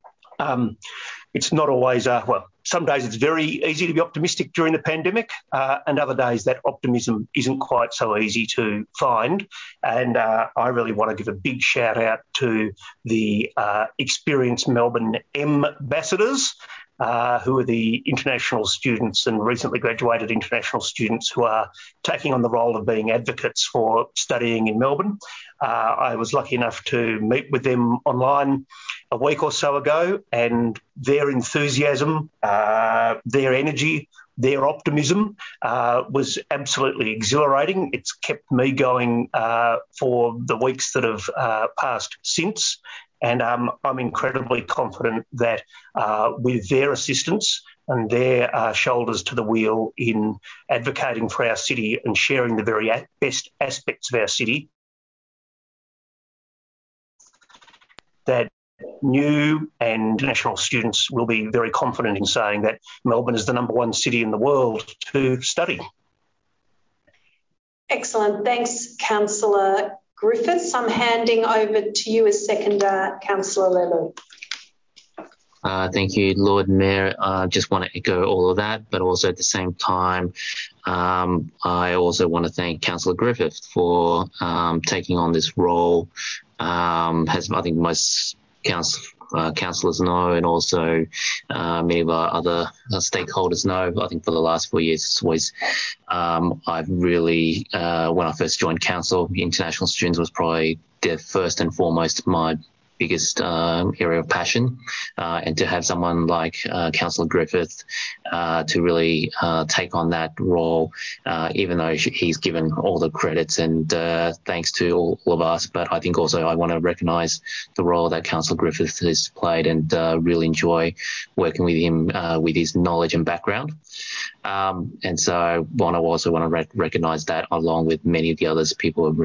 It's not always, well, some days it's very easy to be optimistic during the pandemic, and other days that optimism isn't quite so easy to find. And I really want to give a big shout out to the experienced Melbourne ambassadors, who are the international students and recently graduated international students who are taking on the role of being advocates for studying in Melbourne. I was lucky enough to meet with them online a week or so ago, and their enthusiasm, their energy, their optimism was absolutely exhilarating. It's kept me going for the weeks that have passed since. And I'm incredibly confident that with their assistance and their shoulders to the wheel in advocating for our city and sharing the very best aspects of our city, that new and international students will be very confident in saying that Melbourne is the #1 city in the world to study. Excellent. Thanks, Councillor Griffiths. I'm handing over to you as seconder, Councillor Lelu. Thank you, Lord Mayor. I just want to echo all of that, but also at the same time, I also want to thank Councillor Griffith for taking on this role. As I think most councillors know, and also many of our other stakeholders know, I think for the last 4 years, it's always, I've really, when I first joined council, international students was probably the first and foremost my biggest area of passion, and to have someone like Councillor Griffith to really take on that role, even though he's given all the credits and thanks to all of us, but I think also I want to recognise the role that Councillor Griffith has played, and really enjoy working with him with his knowledge and background. And so I also want to recognise that, along with many of the others people who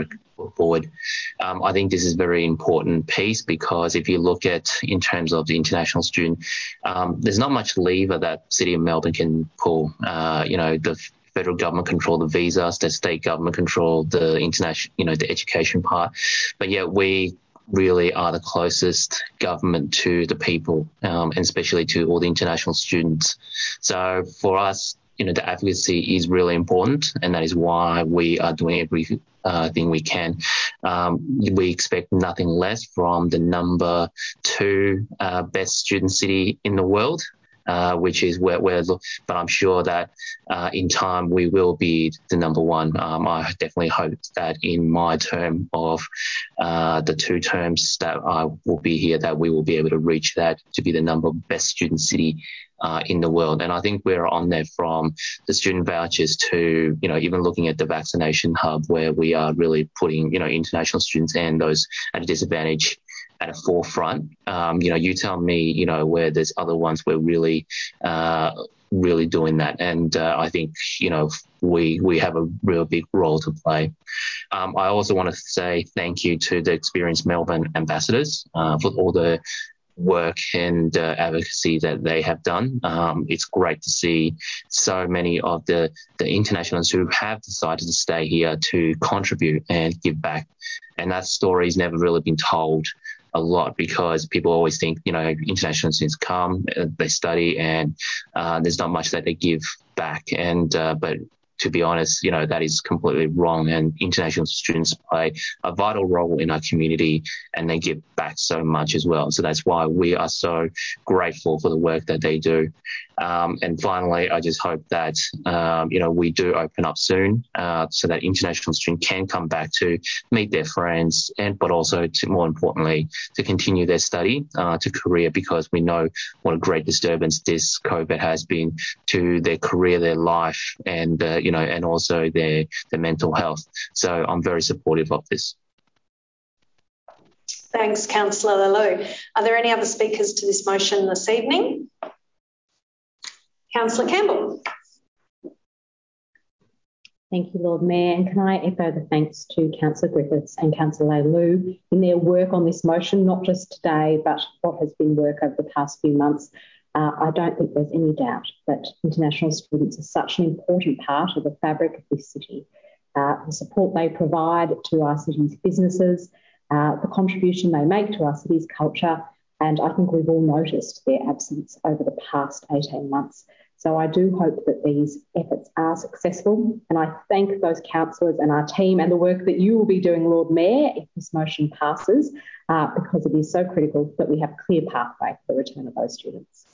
put forward. I think this is a very important piece because if you look at in terms of the international student, there's not much lever that City of Melbourne can pull. The federal government control the visas, the state government control the international, the education part. But yet we really are the closest government to the people, and especially to all the international students. So for us, the advocacy is really important, and that is why we are doing everything we can. We expect nothing less from the number 2 best student city in the world, which is where but I'm sure that in time we will be the number 1. I definitely hope that in my term of the 2 terms that I will be here, that we will be able to reach that to be the number best student city in the world. And I think we're on there from the student vouchers to, even looking at the vaccination hub where we are really putting, international students and those at a disadvantage at a forefront. You tell me, where there's other ones we're really doing that. And I think, we have a real big role to play. I also want to say thank you to the Experience Melbourne ambassadors for all the work and advocacy that they have done. It's great to see so many of the internationals who have decided to stay here to contribute and give back. And that story has never really been told a lot because people always think, international students come, they study, and there's not much that they give back. And but to be honest, that is completely wrong. And international students play a vital role in our community and they give back so much as well. So that's why we are so grateful for the work that they do. And finally, I just hope that, we do open up soon so that international students can come back to meet their friends but also to, more importantly, to continue their study to career, because we know what a great disturbance this COVID has been to their career, their life, and, and also their mental health. So I'm very supportive of this. Thanks, Councillor Lalou. Are there any other speakers to this motion this evening? Councillor Campbell. Thank you, Lord Mayor. And can I echo the thanks to Councillor Griffiths and Councillor Lalou in their work on this motion, not just today, but what has been work over the past few months. I don't think there's any doubt that international students are such an important part of the fabric of this city. The support they provide to our city's businesses, the contribution they make to our city's culture, and I think we've all noticed their absence over the past 18 months. So I do hope that these efforts are successful, and I thank those councillors and our team and the work that you will be doing, Lord Mayor, if this motion passes, because it is so critical that we have a clear pathway for the return of those students.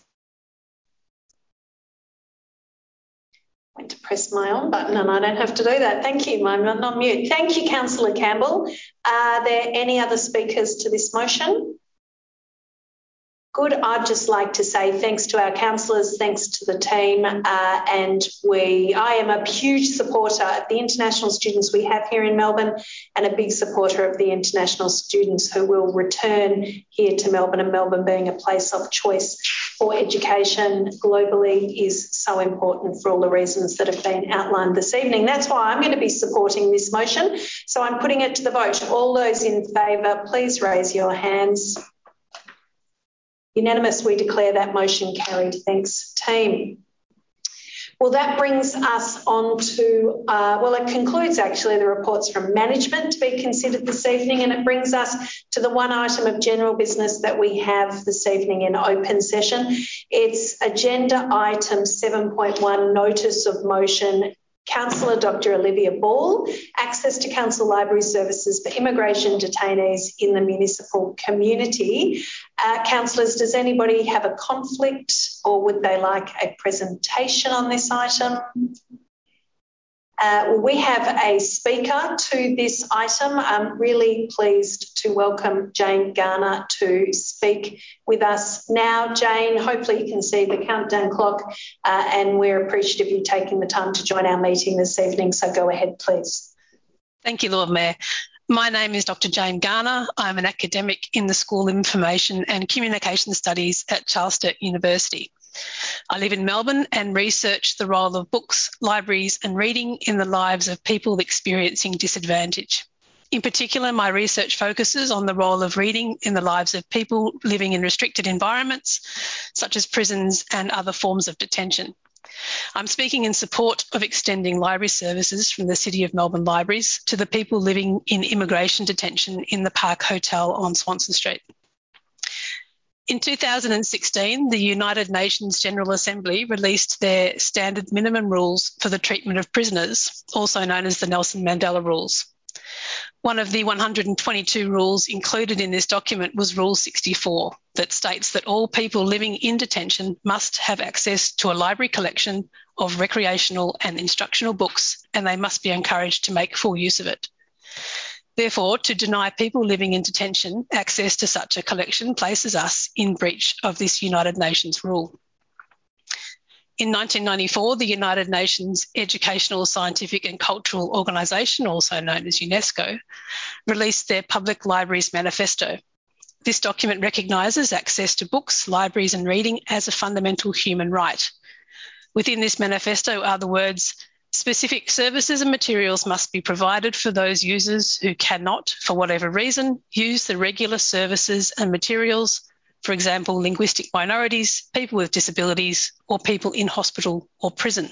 I went to press my on button and I don't have to do that. Thank you. I'm not on mute. Thank you, Councillor Campbell. Are there any other speakers to this motion? Good. I'd just like to say thanks to our councillors, thanks to the team, and I am a huge supporter of the international students we have here in Melbourne and a big supporter of the international students who will return here to Melbourne, and Melbourne being a place of choice for education globally is so important for all the reasons that have been outlined this evening. That's why I'm going to be supporting this motion. So I'm putting it to the vote. All those in favour, please raise your hands. Unanimous, we declare that motion carried. Thanks, team. Well, that brings us on to, it concludes actually the reports from management to be considered this evening, and it brings us to the one item of general business that we have this evening in open session. It's agenda item 7.1, notice of motion. Councillor Dr. Olivia Ball, access to council library services for immigration detainees in the municipal community. Councillors, does anybody have a conflict or would they like a presentation on this item? We have a speaker to this item. I'm really pleased to welcome Jane Garner to speak with us now. Jane, hopefully you can see the countdown clock, and we're appreciative of you taking the time to join our meeting this evening. So go ahead, please. Thank you, Lord Mayor. My name is Dr. Jane Garner. I'm an academic in the School of Information and Communication Studies at Charles Sturt University. I live in Melbourne and research the role of books, libraries and reading in the lives of people experiencing disadvantage. In particular, my research focuses on the role of reading in the lives of people living in restricted environments, such as prisons and other forms of detention. I'm speaking in support of extending library services from the City of Melbourne libraries to the people living in immigration detention in the Park Hotel on Swanston Street. In 2016, the United Nations General Assembly released their standard minimum rules for the treatment of prisoners, also known as the Nelson Mandela Rules. One of the 122 rules included in this document was Rule 64, that states that all people living in detention must have access to a library collection of recreational and instructional books, and they must be encouraged to make full use of it. Therefore, to deny people living in detention access to such a collection places us in breach of this United Nations rule. In 1994, the United Nations Educational, Scientific and Cultural Organisation, also known as UNESCO, released their Public Libraries Manifesto. This document recognises access to books, libraries and reading as a fundamental human right. Within this manifesto are the words, specific services and materials must be provided for those users who cannot, for whatever reason, use the regular services and materials, for example, linguistic minorities, people with disabilities, or people in hospital or prison.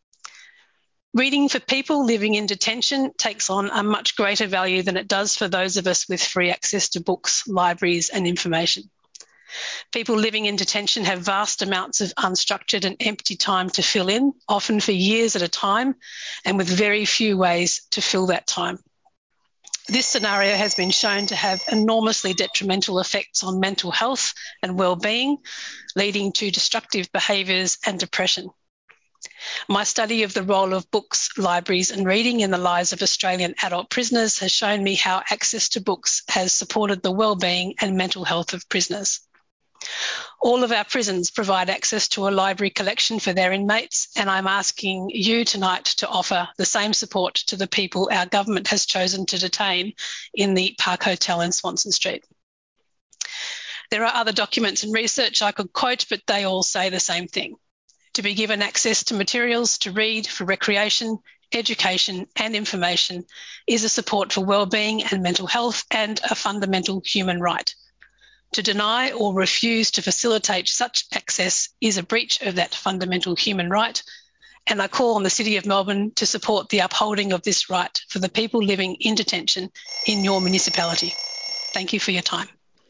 Reading for people living in detention takes on a much greater value than it does for those of us with free access to books, libraries and information. People living in detention have vast amounts of unstructured and empty time to fill in, often for years at a time, and with very few ways to fill that time. This scenario has been shown to have enormously detrimental effects on mental health and well-being, leading to destructive behaviours and depression. My study of the role of books, libraries and reading in the lives of Australian adult prisoners has shown me how access to books has supported the well-being and mental health of prisoners. All of our prisons provide access to a library collection for their inmates, and I'm asking you tonight to offer the same support to the people our government has chosen to detain in the Park Hotel in Swanston Street. There are other documents and research I could quote, but they all say the same thing. To be given access to materials to read for recreation, education and information is a support for wellbeing and mental health and a fundamental human right. To deny or refuse to facilitate such access is a breach of that fundamental human right, and I call on the City of Melbourne to support the upholding of this right for the people living in detention in your municipality. Thank you for your time.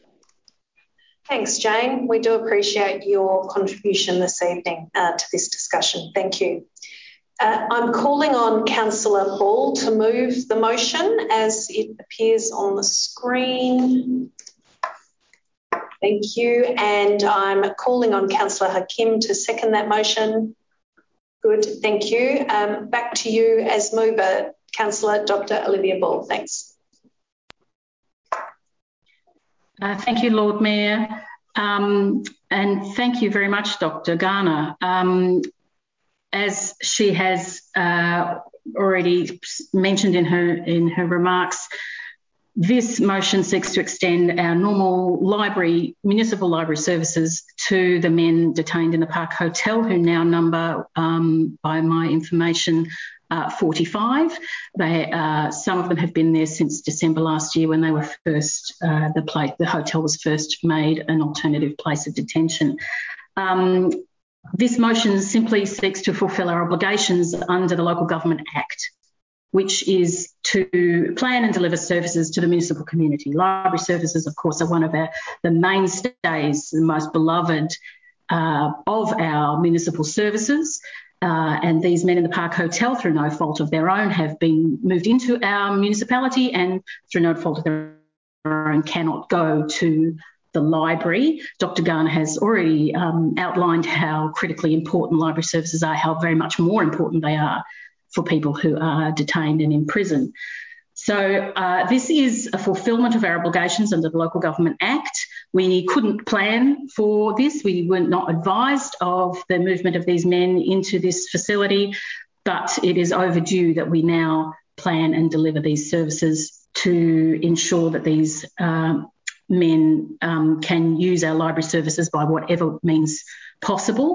Thanks, Jane. We do appreciate your contribution this evening to this discussion. Thank you. I'm calling on Councillor Ball to move the motion as it appears on the screen. Thank you. And I'm calling on Councillor Hakim to second that motion. Good, thank you. Back to you as mover, Councillor Dr. Olivia Ball. Thanks. Thank you, Lord Mayor. And thank you very much, Dr. Garner. As she has already mentioned in her remarks, this motion seeks to extend our normal municipal library services to the men detained in the Park Hotel, who now number, by my information, 45. Some of them have been there since December last year when they were first, the hotel was first made an alternative place of detention. This motion simply seeks to fulfil our obligations under the Local Government Act, which is to plan and deliver services to the municipal community. Library services, of course, are one of the mainstays, the most beloved of our municipal services. And these men in the Park Hotel, through no fault of their own, have been moved into our municipality and through no fault of their own cannot go to the library. Dr. Garner has already outlined how critically important library services are, how very much more important they are for people who are detained and in prison. So this is a fulfilment of our obligations under the Local Government Act. We couldn't plan for this. We were not advised of the movement of these men into this facility, but it is overdue that we now plan and deliver these services to ensure that these men can use our library services by whatever means possible.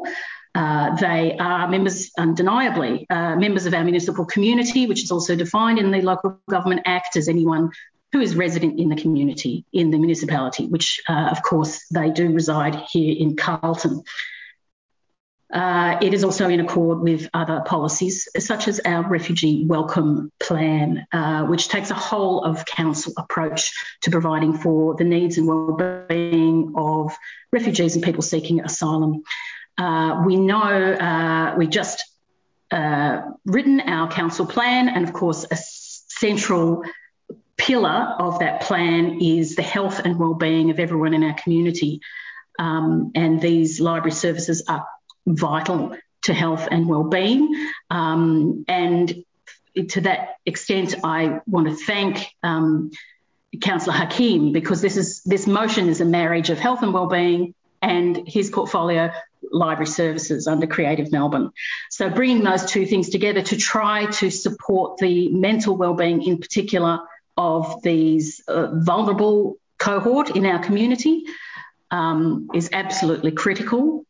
They are members, undeniably, members of our municipal community, which is also defined in the Local Government Act as anyone who is resident in the community, in the municipality, which, of course, they do reside here in Carlton. It is also in accord with other policies, such as our refugee welcome plan, which takes a whole of council approach to providing for the needs and wellbeing of refugees and people seeking asylum. We know we just written our council plan, and of course a central pillar of that plan is the health and wellbeing of everyone in our community. And these library services are vital to health and wellbeing. And to that extent, I want to thank Councillor Hakim, because this motion is a marriage of health and wellbeing and his portfolio, library services, under Creative Melbourne. So bringing those two things together to try to support the mental wellbeing in particular of these vulnerable cohort in our community is absolutely critical.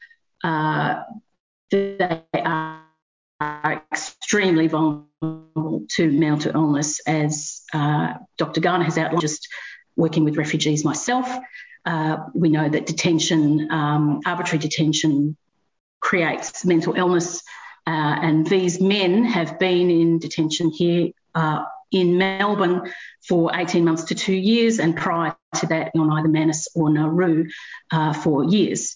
They are extremely vulnerable to mental illness, as Dr. Garner has outlined. Just working with refugees myself, we know that detention, arbitrary detention, creates mental illness, and these men have been in detention here in Melbourne for 18 months to 2 years, and prior to that on either Manus or Nauru for years.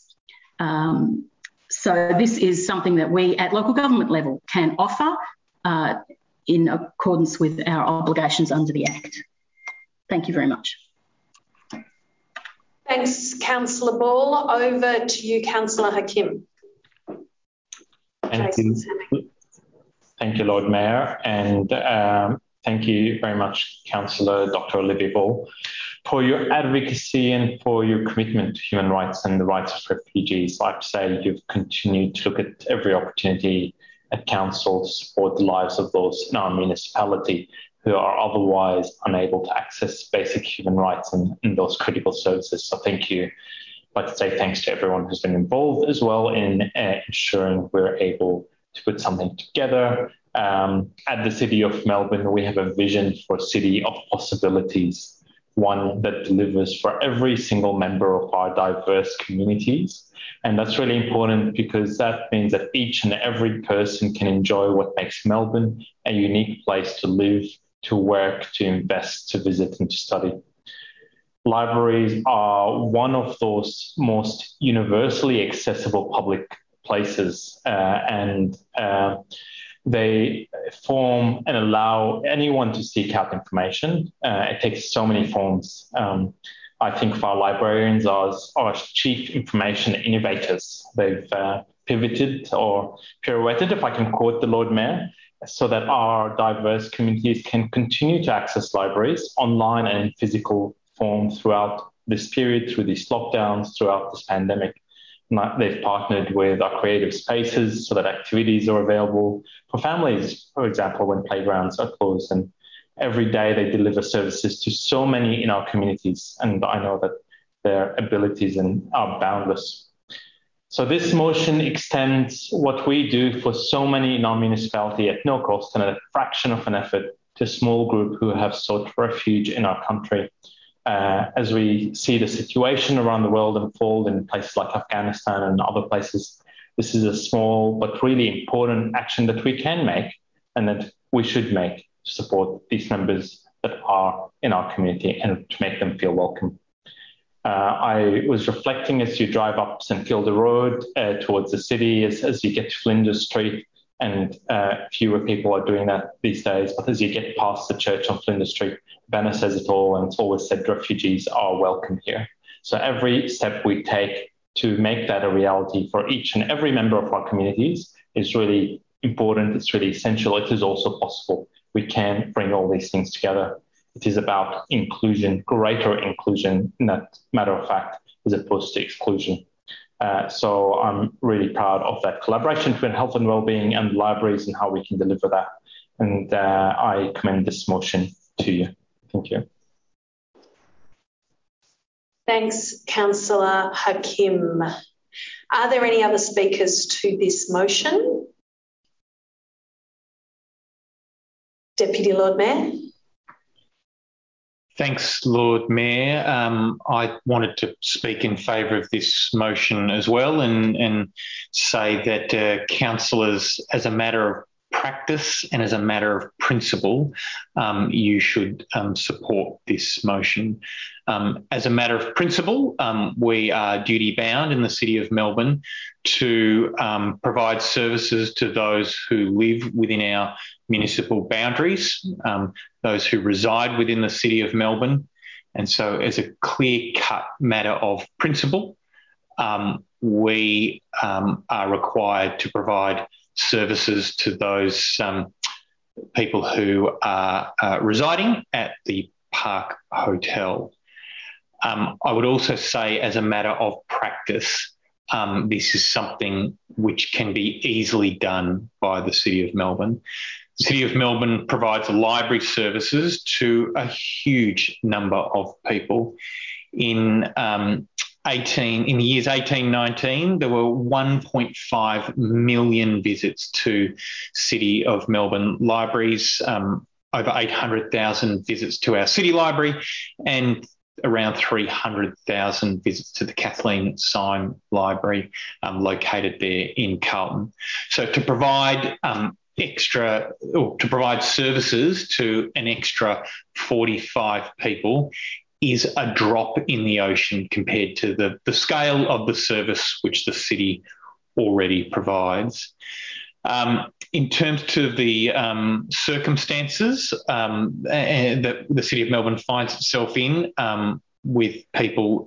So this is something that we at local government level can offer in accordance with our obligations under the Act. Thank you very much. Thanks, Councillor Ball. Over to you, Councillor Hakim. Thank you, Lord Mayor, and thank you very much, Councillor Dr. Olivia Ball, for your advocacy and for your commitment to human rights and the rights of refugees. Like I say, you've continued to look at every opportunity at Council to support the lives of those in our municipality who are otherwise unable to access basic human rights and those critical services. So thank you. I'd like to say thanks to everyone who's been involved as well in ensuring we're able to put something together. At the City of Melbourne, we have a vision for a city of possibilities, one that delivers for every single member of our diverse communities. And that's really important because that means that each and every person can enjoy what makes Melbourne a unique place to live, to work, to invest, to visit and to study. Libraries are one of those most universally accessible public places and they form and allow anyone to seek out information. It takes so many forms. I think of our librarians as our chief information innovators. They've pivoted or pirouetted, if I can quote the Lord Mayor, so that our diverse communities can continue to access libraries online and in physical form throughout this period, through these lockdowns, throughout this pandemic. They've partnered with our creative spaces so that activities are available for families, for example, when playgrounds are closed. And every day they deliver services to so many in our communities. And I know that their abilities are boundless. So this motion extends what we do for so many in our municipality at no cost and at a fraction of an effort to a small group who have sought refuge in our country. As we see the situation around the world unfold in places like Afghanistan and other places, this is a small but really important action that we can make and that we should make to support these members that are in our community and to make them feel welcome. I was reflecting as you drive up St Kilda Road towards the city, as you get to Flinders Street, and fewer people are doing that these days, but as you get past the church on Flinders Street, banner says it all, and it's always said refugees are welcome here. So every step we take to make that a reality for each and every member of our communities is really important. It's really essential. It is also possible. We can bring all these things together. It is about inclusion, greater inclusion, in that matter of fact, as opposed to exclusion. So I'm really proud of that collaboration between health and wellbeing and libraries and how we can deliver that. And I commend this motion to you. Thank you. Thanks, Councillor Hakim. Are there any other speakers to this motion? Deputy Lord Mayor. Thanks, Lord Mayor. I wanted to speak in favour of this motion as well and say that councillors, as a matter of practice and as a matter of principle, you should support this motion. As a matter of principle, we are duty bound in the City of Melbourne to provide services to those who live within our municipal boundaries, those who reside within the City of Melbourne. And so as a clear-cut matter of principle, we are required to provide services to those people who are residing at the Park Hotel. I would also say, as a matter of practice, this is something which can be easily done by the City of Melbourne. The City of Melbourne provides library services to a huge number of people. In the years 18-19, there were 1.5 million visits to City of Melbourne libraries, over 800,000 visits to our City Library, and around 300,000 visits to the Kathleen Syme Library, located there in Carlton. So to provide to provide services to an extra 45 people is a drop in the ocean compared to the scale of the service which the city already provides. In terms to the circumstances that the City of Melbourne finds itself in, with people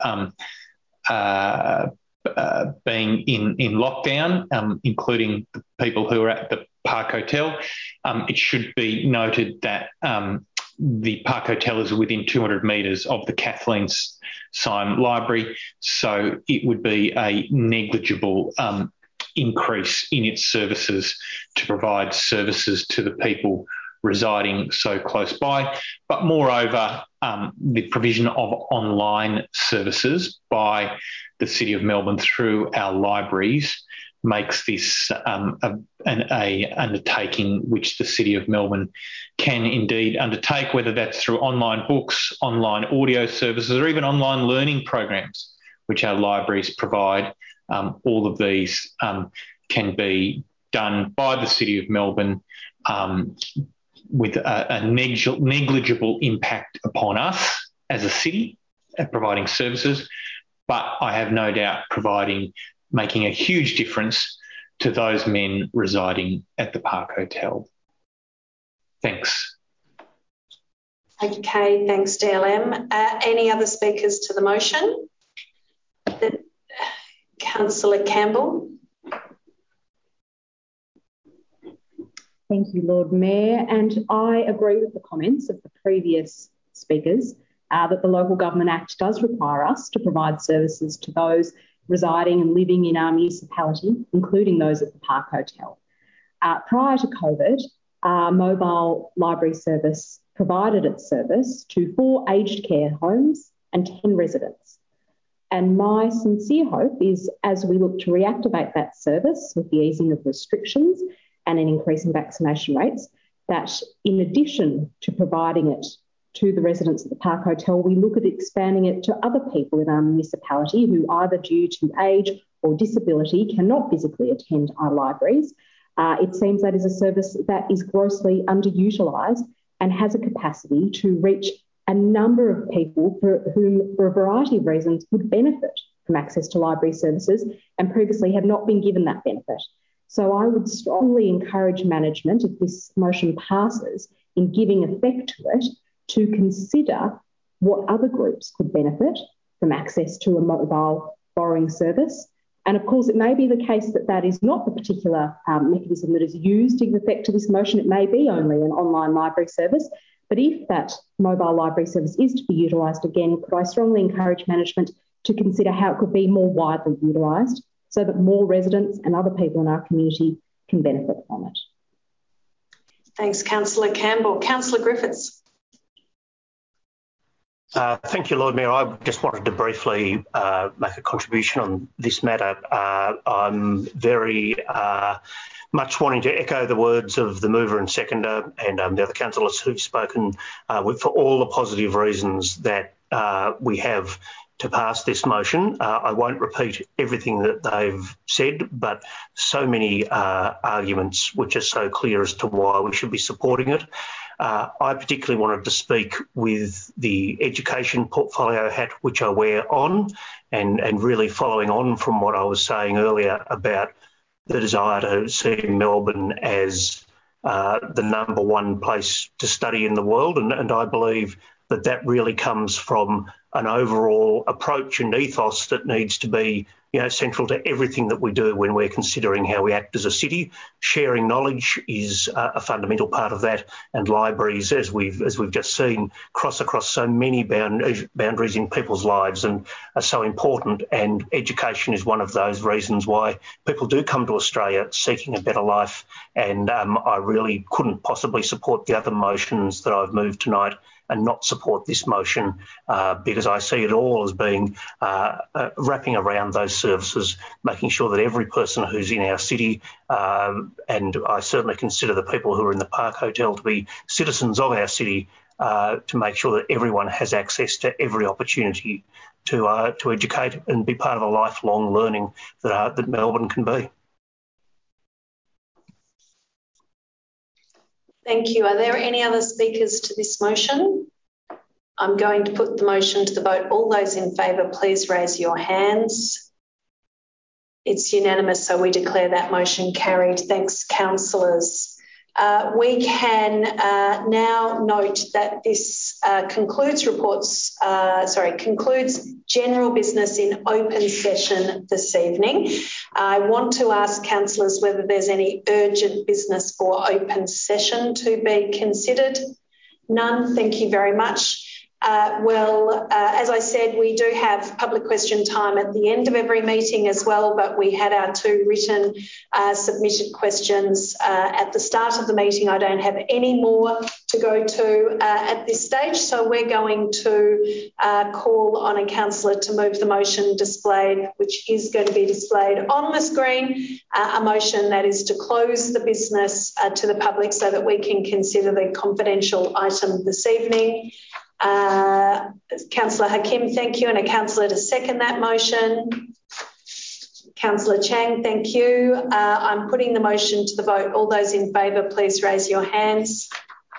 being in lockdown, including the people who are at the Park Hotel, it should be noted that the Park Hotel is within 200 metres of the Kathleen Syme Library, so it would be a negligible increase in its services to provide services to the people residing so close by. But moreover, the provision of online services by the City of Melbourne through our libraries makes this an undertaking which the City of Melbourne can indeed undertake, whether that's through online books, online audio services, or even online learning programs, which our libraries provide. All of these can be done by the City of Melbourne with a negligible impact upon us as a city at providing services, but I have no doubt making a huge difference to those men residing at the Park Hotel. Thanks. Okay, thanks, DLM. Any other speakers to the motion? Councillor Campbell. Thank you, Lord Mayor. And I agree with the comments of the previous speakers that the Local Government Act does require us to provide services to those residing and living in our municipality, including those at the Park Hotel. Prior to COVID, our mobile library service provided its service to 4 aged care homes and 10 residents. And my sincere hope is, as we look to reactivate that service with the easing of restrictions and an increase in vaccination rates, that in addition to providing it to the residents at the Park Hotel, we look at expanding it to other people in our municipality who, either due to age or disability, cannot physically attend our libraries. It seems that is a service that is grossly underutilised and has a capacity to reach a number of people for whom, for a variety of reasons, would benefit from access to library services and previously have not been given that benefit. So I would strongly encourage management, if this motion passes, in giving effect to it, to consider what other groups could benefit from access to a mobile borrowing service. And of course, it may be the case that that is not the particular mechanism that is used to give effect to this motion. It may be only an online library service. But if that mobile library service is to be utilised again, could I strongly encourage management to consider how it could be more widely utilised so that more residents and other people in our community can benefit from it. Thanks, Councillor Campbell. Councillor Griffiths. Thank you, Lord Mayor. I just wanted to briefly make a contribution on this matter. I'm very much wanting to echo the words of the mover and seconder and the other councillors who've spoken for all the positive reasons that we have to pass this motion. I won't repeat everything that they've said, but so many arguments which are so clear as to why we should be supporting it. I particularly wanted to speak with the education portfolio hat which I wear on and really following on from what I was saying earlier about the desire to see Melbourne as the number one place to study in the world. And I believe that that really comes from an overall approach and ethos that needs to be central to everything that we do when we're considering how we act as a city. Sharing knowledge is a fundamental part of that, and libraries, as we've just seen, cross across so many boundaries in people's lives and are so important. And education is one of those reasons why people do come to Australia seeking a better life. And I really couldn't possibly support the other motions that I've moved tonight and not support this motion because I see it all as being wrapping around those services, making sure that every person who's in our city, and I certainly consider the people who are in the Park Hotel to be citizens of our city, to make sure that everyone has access to every opportunity to educate and be part of the lifelong learning that Melbourne can be. Thank you. Are there any other speakers to this motion? I'm going to put the motion to the vote. All those in favour, please raise your hands. It's unanimous, so we declare that motion carried. Thanks, councillors. We can now note that this concludes general business in open session this evening. I want to ask councillors whether there's any urgent business for open session to be considered. None. Thank you very much. As I said, we do have public question time at the end of every meeting as well, but we had our two written submitted questions at the start of the meeting. I don't have any more to go to at this stage, so we're going to call on a councillor to move the motion displayed, which is going to be displayed on the screen, a motion that is to close the business to the public so that we can consider the confidential item this evening. Councillor Hakim, thank you, and a councillor to second that motion. Councillor Chang, thank you. I'm putting the motion to the vote. All those in favour, please raise your hands.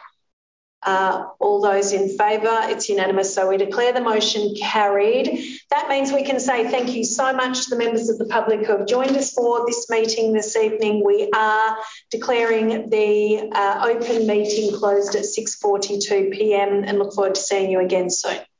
All those in favour, it's unanimous, so we declare the motion carried. That means we can say thank you so much to the members of the public who have joined us for this meeting this evening. We are declaring the open meeting closed at 6:42 p.m. and look forward to seeing you again soon.